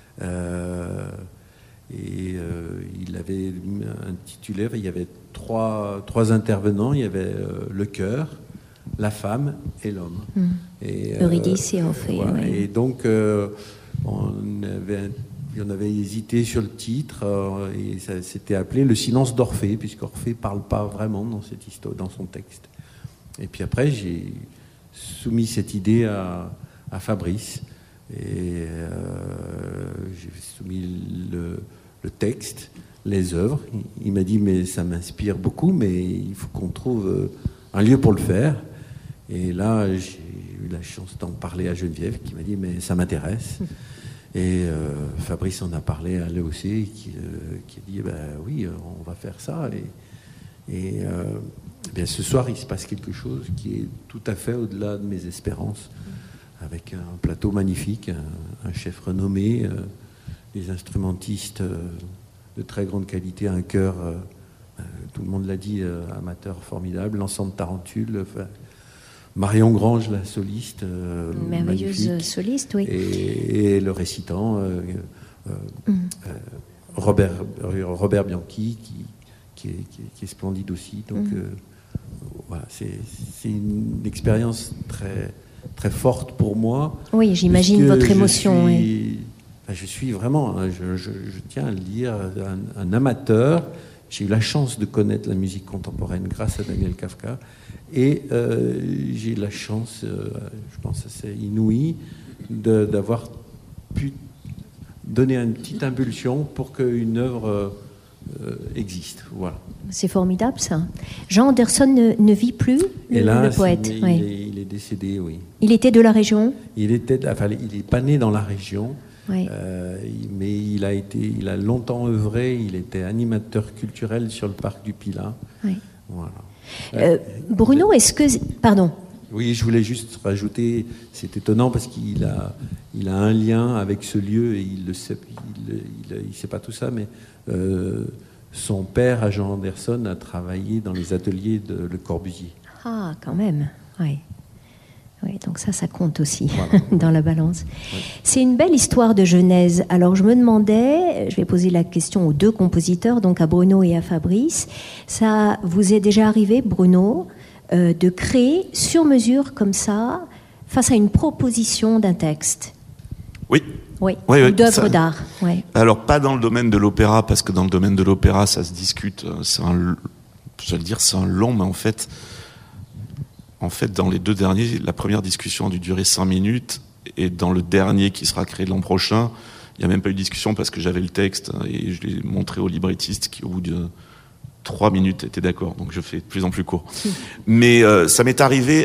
Il avait intitulé, il y avait trois intervenants, il y avait le cœur, la femme et l'homme. Eurydice et Orphée. Voilà, oui. et donc, on avait hésité sur le titre, et ça s'était appelé Le silence d'Orphée, puisqu'Orphée ne parle pas vraiment dans cette histoire, dans son texte. Et puis après, j'ai soumis cette idée à Fabrice, et j'ai soumis le texte, les œuvres. Il m'a dit, mais ça m'inspire beaucoup, mais il faut qu'on trouve un lieu pour le faire. Et là, j'ai eu la chance d'en parler à Geneviève, qui m'a dit, mais ça m'intéresse. Et Fabrice en a parlé à l'EOC, qui a dit, oui, on va faire ça. Et bien, ce soir, il se passe quelque chose qui est tout à fait au-delà de mes espérances, avec un plateau magnifique, un chef renommé, des instrumentistes de très grande qualité, un chœur, tout le monde l'a dit, amateur formidable, l'ensemble Tarentule, Marion Grange, la soliste, merveilleuse magnifique, soliste, oui. et le récitant, Robert Bianchi, qui est splendide aussi. Donc voilà, c'est une expérience très, très forte pour moi. Oui, j'imagine votre émotion. Je suis vraiment, je tiens à le dire, un amateur. J'ai eu la chance de connaître la musique contemporaine grâce à Daniel Kafka. Et j'ai eu la chance, je pense que c'est inouï, d'avoir pu donner une petite impulsion pour qu'une œuvre existe. Voilà. C'est formidable, ça. Jean Anderson ne vit plus, le poète. Il est décédé, oui. Il était de la région ? Il n'est pas né dans la région. Oui. Mais il a longtemps œuvré, il était animateur culturel sur le parc du Pilat. Oui. Voilà. Bruno, est-ce que... Pardon. Oui, je voulais juste rajouter, c'est étonnant parce qu'il a un lien avec ce lieu et il le sait, il sait pas tout ça, mais son père, à Jean Anderson, a travaillé dans les ateliers de Le Corbusier. Ah, quand même, oui. Oui, donc ça compte aussi, voilà, dans la balance. Oui. C'est une belle histoire de genèse. Alors je me demandais, je vais poser la question aux deux compositeurs, donc à Bruno et à Fabrice. Ça vous est déjà arrivé, Bruno, de créer sur mesure comme ça, face à une proposition d'un texte ? Oui. Oui, ou d'œuvre d'art. Oui. Alors pas dans le domaine de l'opéra, parce que dans le domaine de l'opéra, ça se discute. C'est un long, mais en fait, dans les deux derniers, la première discussion a dû durer 5 minutes, et dans le dernier qui sera créé l'an prochain, il n'y a même pas eu de discussion parce que j'avais le texte et je l'ai montré au librettiste qui, au bout de 3 minutes, était d'accord. Donc je fais de plus en plus court. Mais ça m'est arrivé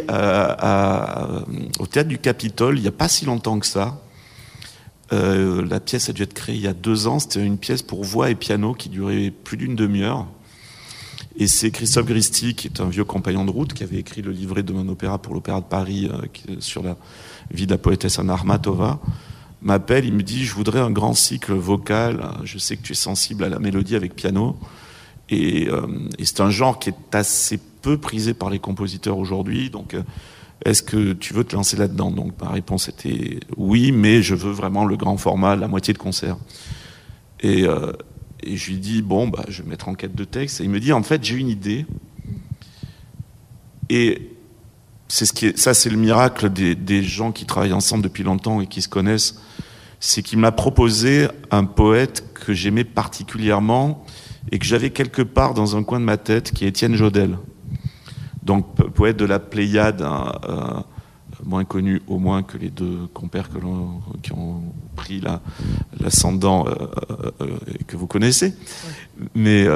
au Théâtre du Capitole, il n'y a pas si longtemps que ça. La pièce a dû être créée il y a 2 ans. C'était une pièce pour voix et piano qui durait plus d'une demi-heure. Et c'est Christophe Gristi, qui est un vieux compagnon de route, qui avait écrit le livret de mon opéra pour l'Opéra de Paris sur la vie de la poétesse Anna Armatova, m'appelle, il me dit « Je voudrais un grand cycle vocal, je sais que tu es sensible à la mélodie avec piano. » Et c'est un genre qui est assez peu prisé par les compositeurs aujourd'hui, donc est-ce que tu veux te lancer là-dedans ? Donc ma réponse était « Oui, mais je veux vraiment le grand format, la moitié de concert. » Et je lui dis, je vais mettre en quête de texte. Et il me dit, en fait, j'ai une idée. Et ça, c'est le miracle des gens qui travaillent ensemble depuis longtemps et qui se connaissent. C'est qu'il m'a proposé un poète que j'aimais particulièrement et que j'avais quelque part dans un coin de ma tête, qui est Étienne Jodel. Donc, poète de la Pléiade, moins connu au moins que les deux compères qui ont pris l'ascendant que vous connaissez. Mais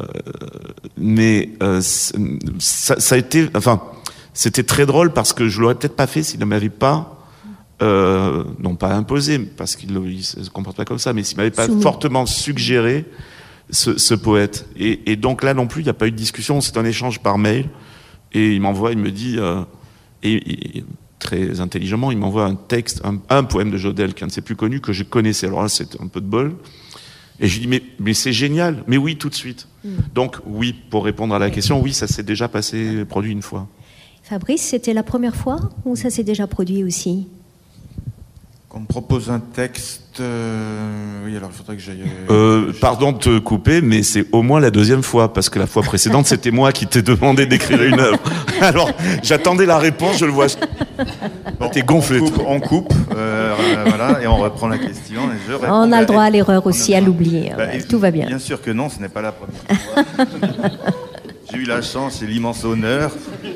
ça a été, c'était très drôle parce que je l'aurais peut-être pas fait s'il ne m'avait pas, non pas imposé, parce qu'il se comporte pas comme ça, mais s'il m'avait pas fortement suggéré ce poète. Et donc là non plus, il n'y a pas eu de discussion, c'est un échange par mail. Et il me dit, et très intelligemment, il m'envoie un texte, un poème de Jodl, qui ne s'est plus connu, que je connaissais. Alors là, c'est un peu de bol. Et je lui dis, mais c'est génial, mais oui, tout de suite. Donc oui, pour répondre à la question, oui, ça s'est déjà produit une fois. Fabrice, c'était la première fois ou ça s'est déjà produit aussi? On me propose un texte. Oui, alors il faudrait que j'aille. Pardon de te couper, mais c'est au moins la deuxième fois, parce que la fois précédente, c'était moi qui t'ai demandé d'écrire une œuvre. Alors, j'attendais la réponse, je le vois. Bon, t'es gonflé. On coupe, voilà, et on reprend la question. Et je réponds. On a le droit à l'erreur aussi, à l'oublier. Tout va bien. Bien sûr que non, ce n'est pas la première fois. J'ai eu la chance et l'immense honneur.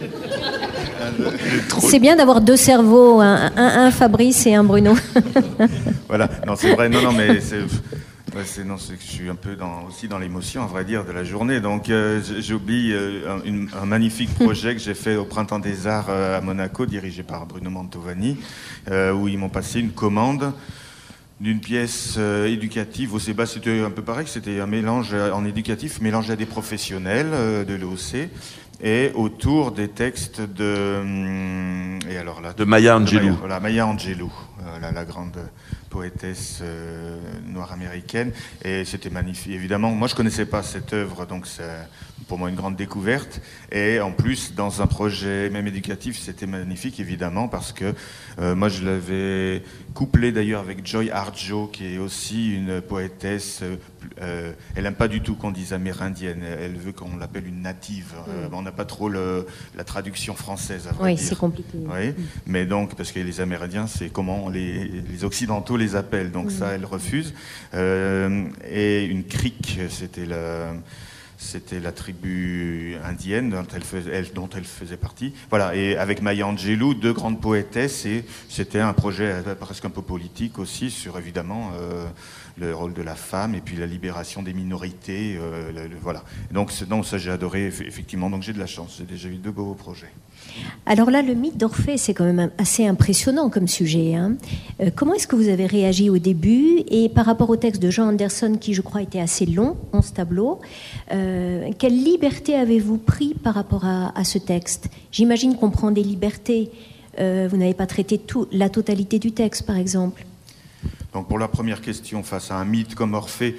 C'est bien d'avoir deux cerveaux, un Fabrice et un Bruno. Voilà, non, c'est vrai, non, mais c'est que je suis un peu aussi dans l'émotion, à vrai dire, de la journée. Donc, j'oublie un magnifique projet que j'ai fait au Printemps des Arts à Monaco, dirigé par Bruno Mantovani, où ils m'ont passé une commande d'une pièce éducative au CEBA. C'était un peu pareil, c'était un mélange en éducatif, mélangé à des professionnels de l'EOC, et autour des textes de Maya Angelou. Voilà, Maya Angelou, la grande poétesse noire américaine. Et c'était magnifique, évidemment. Moi, je connaissais pas cette œuvre, donc c'est pour moi une grande découverte. Et en plus, dans un projet même éducatif, c'était magnifique, évidemment, parce que moi, je l'avais couplé d'ailleurs avec Joy Harjo, qui est aussi une poétesse. Elle n'aime pas du tout qu'on dise amérindienne. Elle veut qu'on l'appelle une native. On n'a pas trop la traduction française, à vrai dire. Oui, c'est compliqué. Oui, mais donc, parce que les Amérindiens, c'est comment les Occidentaux les appellent. Donc ça, elle refuse. Et une crique, c'était la tribu indienne dont elle faisait partie. Voilà, et avec Maya Angelou, deux grandes poétesses, et c'était un projet presque un peu politique aussi, sur évidemment le rôle de la femme et puis la libération des minorités. Voilà. Donc ça, j'ai adoré, effectivement. Donc j'ai de la chance, j'ai déjà eu deux beaux projets. Alors là, le mythe d'Orphée, c'est quand même assez impressionnant comme sujet. Comment est-ce que vous avez réagi au début? Et par rapport au texte de Jean Anderson, qui je crois était assez long, 11 tableaux, quelle liberté avez-vous pris par rapport à ce texte? J'imagine qu'on prend des libertés. Vous n'avez pas traité la totalité du texte, par exemple. Donc pour la première question, face à un mythe comme Orphée,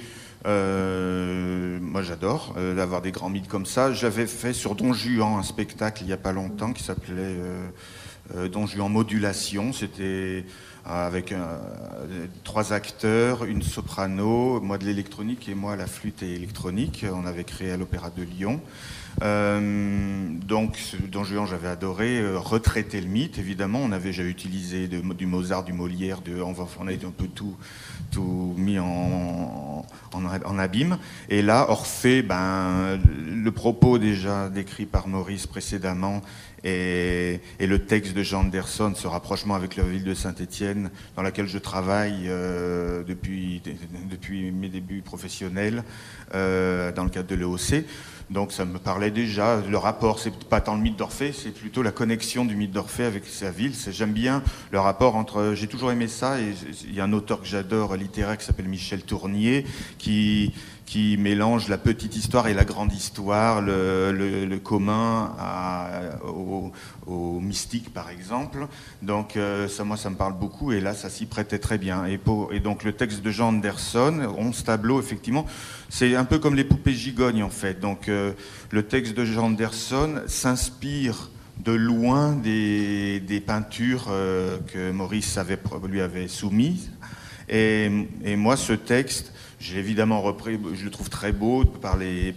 moi j'adore d'avoir des grands mythes comme ça. J'avais fait sur Don Juan un spectacle il n'y a pas longtemps qui s'appelait Don Juan Modulation. C'était avec 3 acteurs, une soprano, moi de l'électronique et moi la flûte et électronique. On avait créé à l'Opéra de Lyon. Donc Don Juan, j'avais adoré retraiter le mythe, évidemment. J'avais utilisé du Mozart, du Molière, on a un peu tout mis en abîme. Et là, Orphée, le propos déjà décrit par Maurice précédemment et le texte de Jean Anderson, ce rapprochement avec la ville de Saint-Étienne, dans laquelle je travaille depuis mes débuts professionnels dans le cadre de l'EOC. Donc ça me parlait déjà. Le rapport, c'est pas tant le mythe d'Orphée, c'est plutôt la connexion du mythe d'Orphée avec sa ville. J'aime bien le rapport entre... J'ai toujours aimé ça, et il y a un auteur que j'adore, littéraire, qui s'appelle Michel Tournier, qui mélange la petite histoire et la grande histoire, le commun au mystique, par exemple. Donc ça me parle beaucoup, et là, ça s'y prêtait très bien. Et donc le texte de Jean Anderson, 11 tableaux, effectivement, c'est un peu comme les poupées gigognes, en fait. Donc le texte de Jean Anderson s'inspire de loin des peintures que Maurice lui avait soumises. Et moi, ce texte, j'ai évidemment repris, je le trouve très beau par les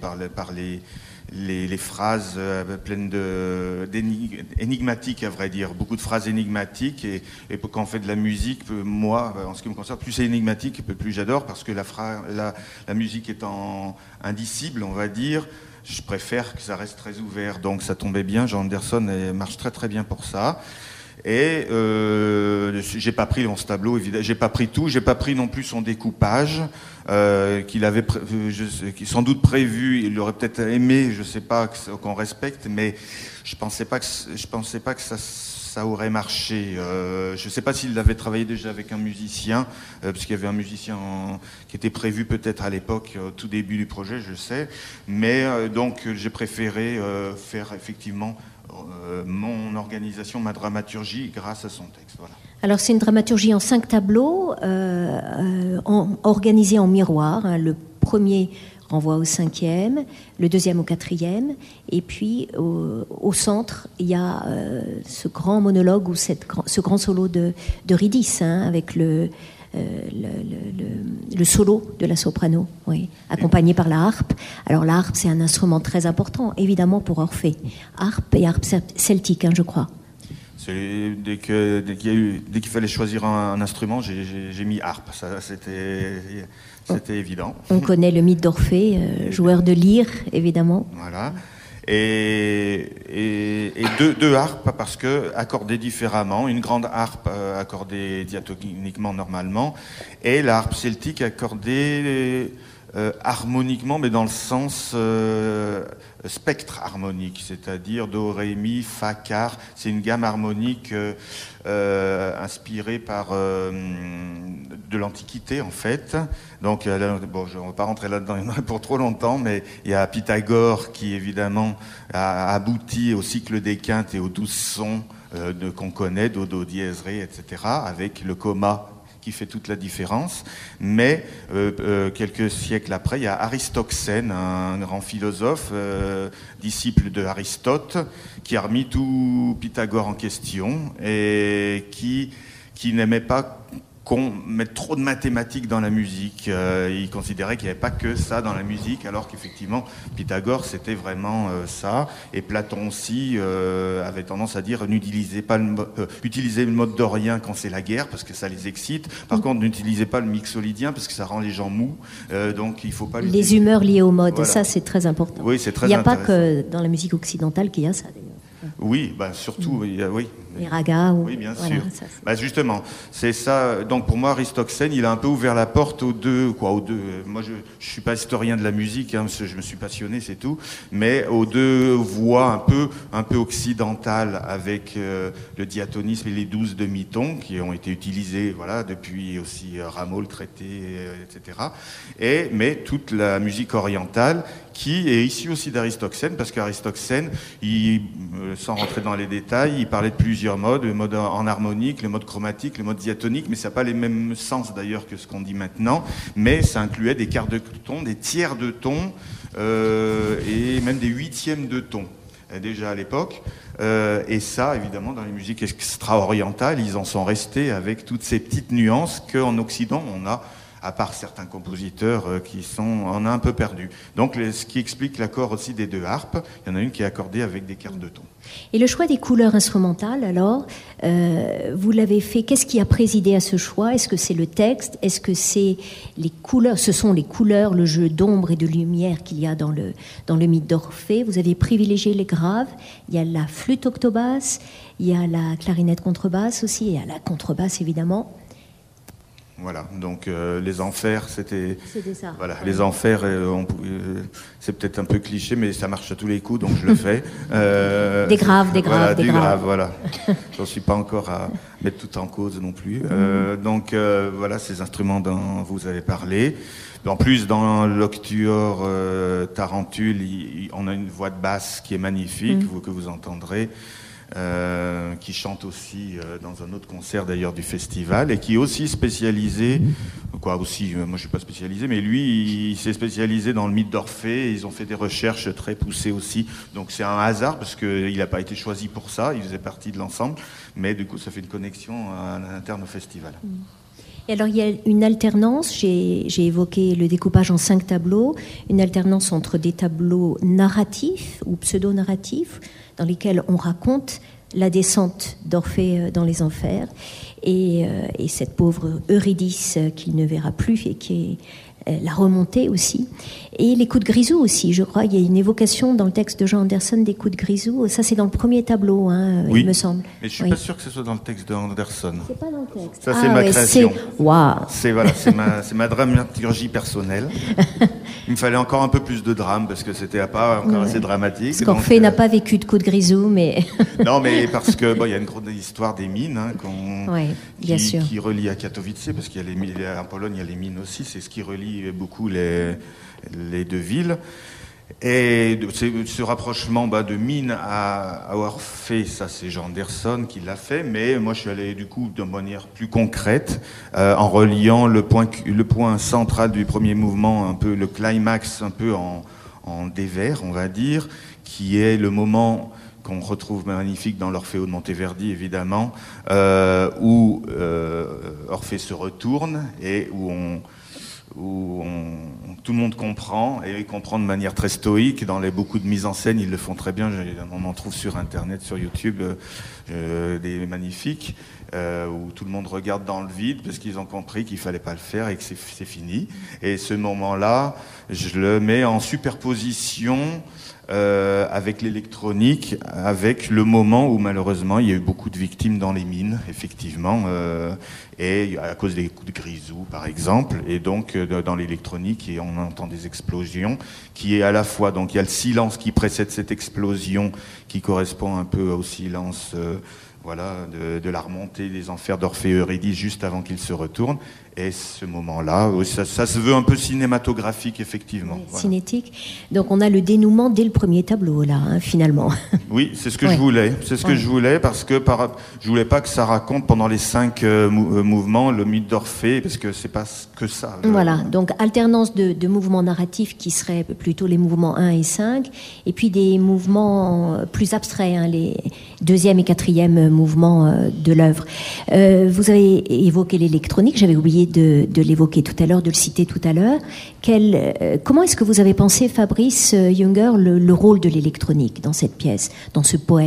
phrases pleines énigmatiques, à vrai dire, beaucoup de phrases énigmatiques, et quand on fait de la musique, moi, en ce qui me concerne, plus c'est énigmatique, plus j'adore, parce que la musique étant indicible, on va dire, je préfère que ça reste très ouvert. Donc ça tombait bien, Jean Anderson marche très très bien pour ça. Et j'ai pas pris 11 tableaux, évidemment, j'ai pas pris tout, j'ai pas pris non plus son découpage qu'il avait qui sans doute prévu, il aurait peut-être aimé, je sais pas, qu'on respecte, mais je pensais pas que ça aurait marché. Je sais pas s'il avait travaillé déjà avec un musicien, parce qu'il y avait un musicien qui était prévu peut-être à l'époque, au tout début du projet, je sais, mais donc j'ai préféré faire effectivement mon organisation, ma dramaturgie grâce à son texte. Voilà. Alors c'est une dramaturgie en 5 tableaux, organisés en miroir. Hein. Le premier renvoie au 5e, le deuxième au 4e, et puis au centre, il y a ce grand monologue ou ce grand solo d'Eurydice, hein, avec le solo de la soprano, oui, accompagné par la harpe. Alors la harpe, c'est un instrument très important, évidemment pour Orphée. Harpe et harpe celtique, hein, je crois. Dès qu'il fallait choisir un instrument, j'ai mis harpe. Ça, c'était évident. On connaît le mythe d'Orphée, joueur de lyre, évidemment. Voilà. Et deux harpes, parce que accordées différemment. Une grande harpe accordée diatoniquement normalement, et la harpe celtique accordée harmoniquement, mais dans le sens spectre harmonique, c'est-à-dire do, ré, mi, fa, car. C'est une gamme harmonique inspirée par de l'Antiquité, en fait. Donc, bon, je ne vais pas rentrer là-dedans pour trop longtemps, mais il y a Pythagore qui, évidemment, a abouti au cycle des quintes et aux 12 sons qu'on connaît, do, do, dièse, ré, etc., avec le comma qui fait toute la différence. Mais quelques siècles après, il y a Aristoxène, un grand philosophe, disciple de Aristote, qui a remis tout Pythagore en question et qui n'aimait pas qu'on mette trop de mathématiques dans la musique. Il considérait qu'il n'y avait pas que ça dans la musique, alors qu'effectivement, Pythagore, c'était vraiment ça. Et Platon aussi avait tendance à dire utilisez le mode dorien quand c'est la guerre, parce que ça les excite. Par contre, n'utilisez pas le mixolydien, parce que ça rend les gens mous. Donc, il ne faut pas les humeurs liées au mode, voilà. Ça, c'est très important. Oui, c'est très Il n'y a intéressant. pas que dans la musique occidentale qu'il y a ça, d'ailleurs. Oui, bah surtout, oui. Les ragas. Oui, bien sûr. Bah justement, c'est ça. Donc pour moi, Aristoxène, il a un peu ouvert la porte aux deux. Moi, je suis pas historien de la musique, hein, je me suis passionné, c'est tout. Mais aux deux voix un peu occidentales, avec le diatonisme et les 12 demi-tons qui ont été utilisés, voilà, depuis aussi Rameau, le traité, etc. Mais toute la musique orientale, qui est issue aussi d'Aristoxène, parce qu'Aristoxène, sans rentrer dans les détails, il parlait de plusieurs modes, le mode en harmonique, le mode chromatique, le mode diatonique, mais ça n'a pas les mêmes sens d'ailleurs que ce qu'on dit maintenant, mais ça incluait des quarts de ton, des tiers de ton, et même des huitièmes de ton, déjà à l'époque. Et ça, évidemment, dans les musiques extra-orientales, ils en sont restés avec toutes ces petites nuances qu'en Occident, on a, à part certains compositeurs on a un peu perdu. Donc, ce qui explique l'accord aussi des deux harpes, il y en a une qui est accordée avec des quarts de ton. Et le choix des couleurs instrumentales, alors, vous l'avez fait, qu'est-ce qui a présidé à ce choix? Est-ce que c'est le texte? Est-ce que c'est les couleurs? Ce sont les couleurs, le jeu d'ombre et de lumière qu'il y a dans le mythe d'Orphée. Vous avez privilégié les graves, il y a la flûte octobasse, il y a la clarinette contrebasse aussi, il y a la contrebasse évidemment. Voilà, donc les enfers, c'était ça. Voilà, les enfers, c'est peut-être un peu cliché, mais ça marche à tous les coups, donc je le fais. Des graves. Voilà. J'en suis pas encore à mettre tout en cause non plus. Donc voilà, ces instruments dont vous avez parlé. En plus, dans l'octuor tarentule, on a une voix de basse qui est magnifique, que vous entendrez. Qui chante aussi dans un autre concert d'ailleurs du festival et qui est aussi spécialisé, moi je suis pas spécialisé, mais lui il s'est spécialisé dans le mythe d'Orphée et ils ont fait des recherches très poussées aussi, donc c'est un hasard parce qu'il n'a pas été choisi pour ça, il faisait partie de l'ensemble, mais du coup ça fait une connexion à l'interne au festival. Et alors il y a une alternance, j'ai évoqué le découpage en 5 tableaux, une alternance entre des tableaux narratifs ou pseudo-narratifs dans lesquels on raconte la descente d'Orphée dans les enfers et cette pauvre Eurydice qu'il ne verra plus et qui est la remontée aussi. Et les coups de grisou aussi, je crois. Il y a une évocation dans le texte de Jean Anderson des coups de grisou. Ça, c'est dans le premier tableau, oui, il me semble. Mais je ne suis pas sûr que ce soit dans le texte de Anderson. C'est pas dans le texte. Ça, c'est ma création. Wow. C'est ma dramaturgie personnelle. Il me fallait encore un peu plus de drame parce que c'était pas encore assez dramatique. Parce qu'Orphée n'a pas vécu de coups de grisou, mais... Non, mais parce que il y a une grande histoire des mines qui relie à Katowice, parce qu'il y a les mines en Pologne, il y a les mines aussi. C'est ce qui relie beaucoup les deux villes. Et ce rapprochement de Mine à Orphée, ça c'est Jean Anderson qui l'a fait, mais moi je suis allé du coup de manière plus concrète, en reliant le point central du premier mouvement, un peu le climax, un peu en dévers, on va dire, qui est le moment qu'on retrouve magnifique dans l'Orfeo de Monteverdi, évidemment, où Orphée se retourne et où tout le monde comprend, et il comprend de manière très stoïque. Dans beaucoup de mises en scène, ils le font très bien. On en trouve sur Internet, sur YouTube, des magnifiques, où tout le monde regarde dans le vide parce qu'ils ont compris qu'il fallait pas le faire et que c'est fini. Et ce moment-là, je le mets en superposition avec l'électronique, avec le moment où malheureusement il y a eu beaucoup de victimes dans les mines, effectivement, et à cause des coups de grisou par exemple, et donc dans l'électronique, et on entend des explosions, qui est à la fois, donc il y a le silence qui précède cette explosion, qui correspond un peu au silence de la remontée des enfers d'Orphée et Eurydice juste avant qu'il se retourne. Et ce moment-là, ça se veut un peu cinématographique, effectivement. Voilà. Cinétique. Donc on a le dénouement dès le premier tableau, là, finalement. Oui, c'est ce que je voulais. C'est ce que je voulais, parce que je voulais pas que ça raconte pendant les 5 mouvements le mythe d'Orphée, parce que c'est pas que ça. Voilà, donc alternance de mouvements narratifs qui seraient plutôt les mouvements 1 et 5, et puis des mouvements plus abstraits, les 2e et 4e mouvements de l'œuvre. Vous avez évoqué l'électronique, j'avais oublié de l'évoquer tout à l'heure, de le citer tout à l'heure. Comment est-ce que vous avez pensé, Fabrice Junger, le rôle de l'électronique dans cette pièce, dans ce poème ?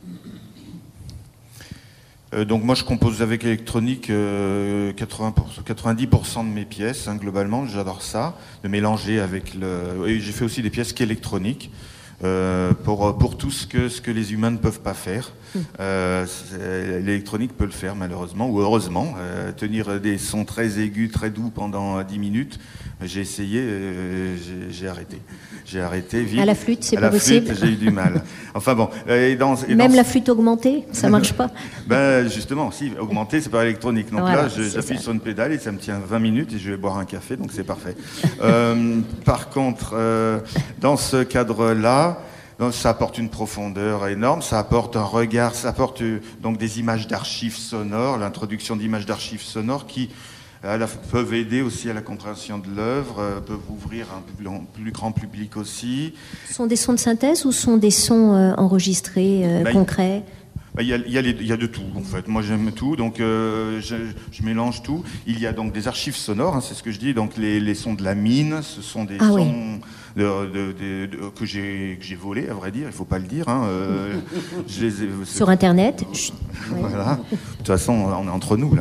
Donc moi je compose avec l'électronique 90% de mes pièces, globalement, j'adore ça, de mélanger avec et j'ai fait aussi des pièces qu'électroniques. Pour tout ce que les humains ne peuvent pas faire. L'électronique peut le faire, malheureusement, ou heureusement. Tenir des sons très aigus, très doux pendant 10 minutes. J'ai essayé, j'ai arrêté. J'ai arrêté vite. À la flûte, c'est pas possible. J'ai eu du mal. Enfin bon. Même la flûte augmentée, ça marche pas. Justement, si, augmentée, c'est pas électronique. Donc voilà, j'appuie sur une pédale et ça me tient 20 minutes et je vais boire un café, donc c'est parfait. Par contre, dans ce cadre-là, ça apporte une profondeur énorme, ça apporte un regard, ça apporte donc des images d'archives sonores, l'introduction d'images d'archives sonores qui peuvent aider aussi à la compréhension de l'œuvre, peuvent ouvrir un plus grand public aussi. Ce sont des sons de synthèse ou sont des sons enregistrés, concrets ? Il y a de tout, en fait. Moi, j'aime tout, donc je mélange tout. Il y a donc des archives sonores, c'est ce que je dis. Donc les sons de la mine, ce sont des sons que j'ai volés, à vrai dire. Il faut pas le dire. Sur Internet. Voilà. De toute façon, on est entre nous là.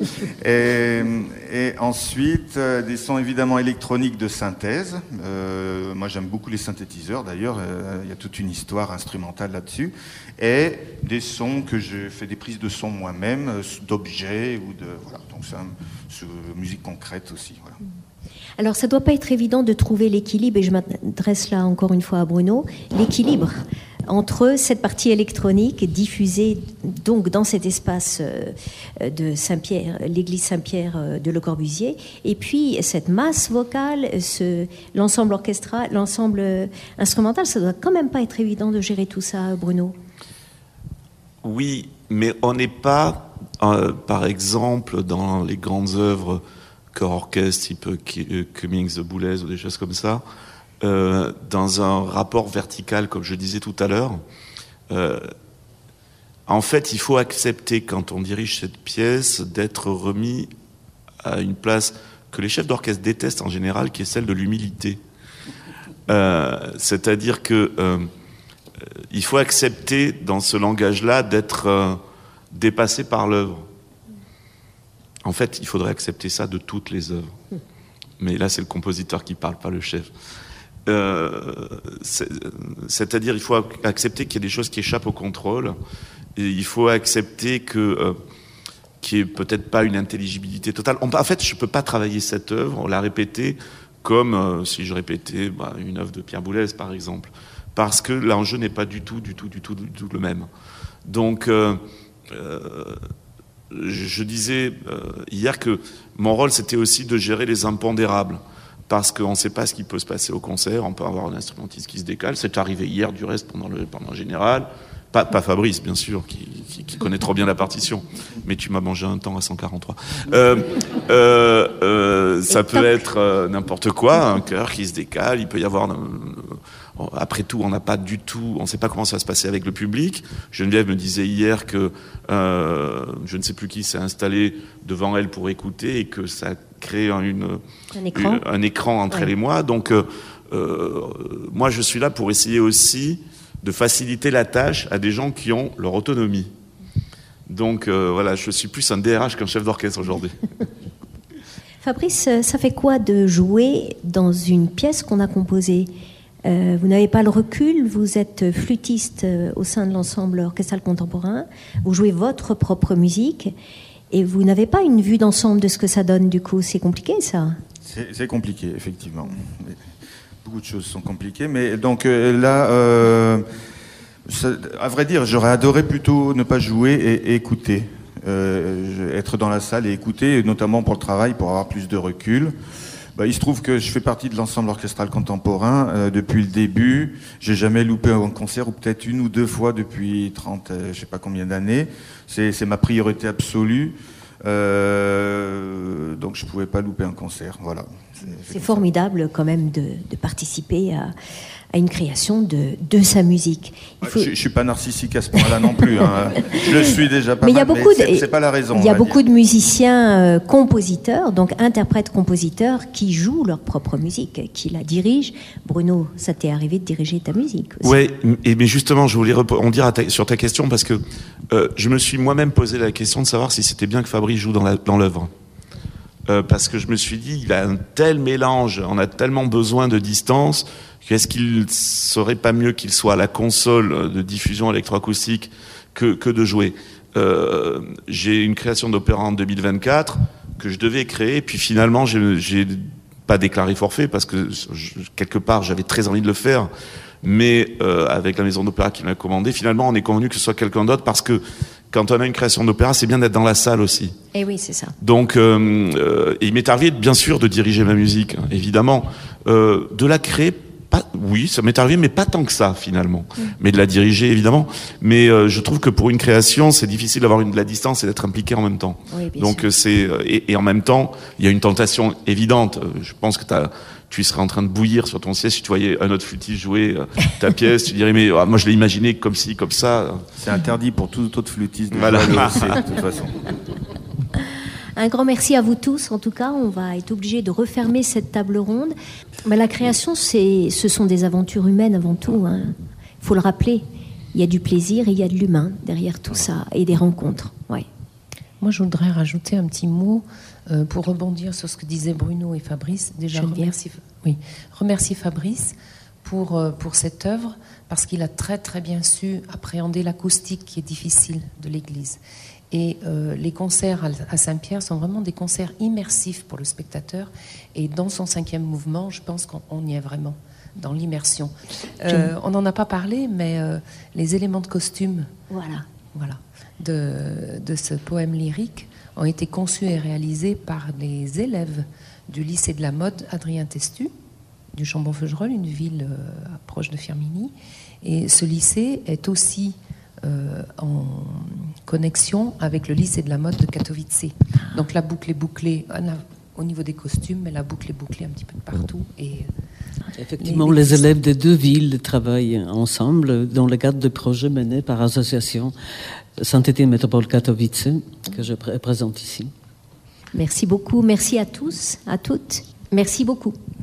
Et ensuite, des sons évidemment électroniques de synthèse. Moi, j'aime beaucoup les synthétiseurs. D'ailleurs, il y a toute une histoire instrumentale là-dessus. Et des sons que je fais des prises de son moi-même, d'objets ou de donc c'est musique concrète aussi. Voilà. Alors ça doit pas être évident de trouver l'équilibre, et je m'adresse là encore une fois à Bruno, l'équilibre entre cette partie électronique diffusée donc dans cet espace de Saint-Pierre, l'église Saint-Pierre de Le Corbusier, et puis cette masse vocale, l'ensemble orchestral, l'ensemble instrumental. Ça doit quand même pas être évident de gérer tout ça, Bruno. Oui, mais on n'est pas, par exemple, dans les grandes œuvres corps orchestre type Cummings de Boulez ou des choses comme ça, dans un rapport vertical, comme je disais tout à l'heure. En fait, il faut accepter, quand on dirige cette pièce, d'être remis à une place que les chefs d'orchestre détestent en général, qui est celle de l'humilité. C'est-à-dire que il faut accepter, dans ce langage-là, d'être dépassé par l'œuvre. En fait, il faudrait accepter ça de toutes les œuvres. Mais là, c'est le compositeur qui parle, pas le chef. C'est-à-dire, il faut accepter qu'il y a des choses qui échappent au contrôle. Et il faut accepter qu'il n'y ait peut-être pas une intelligibilité totale. En fait, je ne peux pas travailler cette œuvre, on l'a répétée, comme si je répétais une œuvre de Pierre Boulez, par exemple. Parce que l'enjeu n'est pas du tout le même. Donc, je disais hier que mon rôle, c'était aussi de gérer les impondérables. parce qu'on ne sait pas ce qui peut se passer au concert. On peut avoir un instrumentiste qui se décale. C'est arrivé hier, du reste, pendant le général. Pas Fabrice, bien sûr, qui connaît trop bien la partition. Mais tu m'as mangé un temps à 143. Ça peut être n'importe quoi, un chœur qui se décale. Il peut y avoir... Après tout, on ne sait pas comment ça va se passer avec le public. Geneviève me disait hier que je ne sais plus qui s'est installé devant elle pour écouter et que ça crée un écran entre elle et moi. Donc, moi, je suis là pour essayer aussi de faciliter la tâche à des gens qui ont leur autonomie. Donc, voilà, je suis plus un DRH qu'un chef d'orchestre aujourd'hui. Fabrice, ça fait quoi de jouer dans une pièce qu'on a composée ? Vous n'avez pas le recul, vous êtes flûtiste au sein de l'ensemble orchestral contemporain, vous jouez votre propre musique et vous n'avez pas une vue d'ensemble de ce que ça donne du coup. C'est compliqué ça ? C'est compliqué, effectivement. Beaucoup de choses sont compliquées, mais donc là, à vrai dire, j'aurais adoré plutôt ne pas jouer et écouter. Être dans la salle et écouter, notamment pour le travail, pour avoir plus de recul. Il se trouve que je fais partie de l'ensemble orchestral contemporain depuis le début. J'ai jamais loupé un concert, ou peut-être une ou deux fois depuis 30, je sais pas combien d'années. C'est ma priorité absolue. Donc je pouvais pas louper un concert. Voilà. C'est formidable quand même de participer à une création de sa musique. Je suis pas narcissique à ce point-là non plus. Hein. Je le suis déjà pas mais mal, mais c'est pas la raison. Il y a beaucoup de musiciens compositeurs, donc interprètes-compositeurs, qui jouent leur propre musique, qui la dirigent. Bruno, ça t'est arrivé de diriger ta musique aussi. Oui, mais justement, je voulais rebondir sur ta question parce que je me suis moi-même posé la question de savoir si c'était bien que Fabrice joue dans l'œuvre. Parce que je me suis dit, il a un tel mélange, on a tellement besoin de distance, qu'est-ce qu'il serait pas mieux qu'il soit à la console de diffusion électroacoustique que de jouer. J'ai une création d'opéra en 2024 que je devais créer, puis finalement j'ai pas déclaré forfait parce que quelque part j'avais très envie de le faire, mais avec la maison d'opéra qui m'a commandé, finalement on est convenu que ce soit quelqu'un d'autre parce que quand on a une création d'opéra, c'est bien d'être dans la salle aussi. Et oui, c'est ça. Donc, il m'est arrivé, bien sûr, de diriger ma musique, évidemment. De la créer, oui, ça m'est arrivé, mais pas tant que ça, finalement. Mais de la diriger, évidemment. Mais je trouve que pour une création, c'est difficile d'avoir de la distance et d'être impliqué en même temps. Oui, bien donc, sûr. Et en même temps, il y a une tentation évidente. Je pense que tu serais en train de bouillir sur ton siège si tu voyais un autre flûtiste jouer ta pièce. Tu dirais, mais moi je l'ai imaginé comme ci, comme ça. C'est interdit pour tout autre flûtiste de jouer de toute façon. Un grand merci à vous tous. En tout cas, on va être obligé de refermer cette table ronde. Mais la création, ce sont des aventures humaines avant tout. Hein. Il faut le rappeler. Il y a du plaisir et il y a de l'humain derrière tout ça et des rencontres. Ouais. Moi, je voudrais rajouter un petit mot pour rebondir sur ce que disaient Bruno et Fabrice. Déjà, remercier Fabrice pour cette œuvre, parce qu'il a très très bien su appréhender l'acoustique qui est difficile de l'église. Et les concerts à Saint-Pierre sont vraiment des concerts immersifs pour le spectateur. Et dans son 5e mouvement, je pense qu'on y est vraiment, dans l'immersion. On n'en a pas parlé, mais les éléments de costume voilà, de ce poème lyrique ont été conçus et réalisés par des élèves du lycée de la mode Adrien Testu, du Chambon-Feugerolles, une ville proche de Firminy. Et ce lycée est aussi en connexion avec le lycée de la mode de Katowice. Donc la boucle est bouclée au niveau des costumes, mais la boucle est bouclée un petit peu de partout. Et effectivement, les élèves des deux villes travaillent ensemble dans le cadre de projets menés par l'association Saint-Étienne Métropole Katowice, que je présente ici. Merci beaucoup. Merci à tous, à toutes. Merci beaucoup.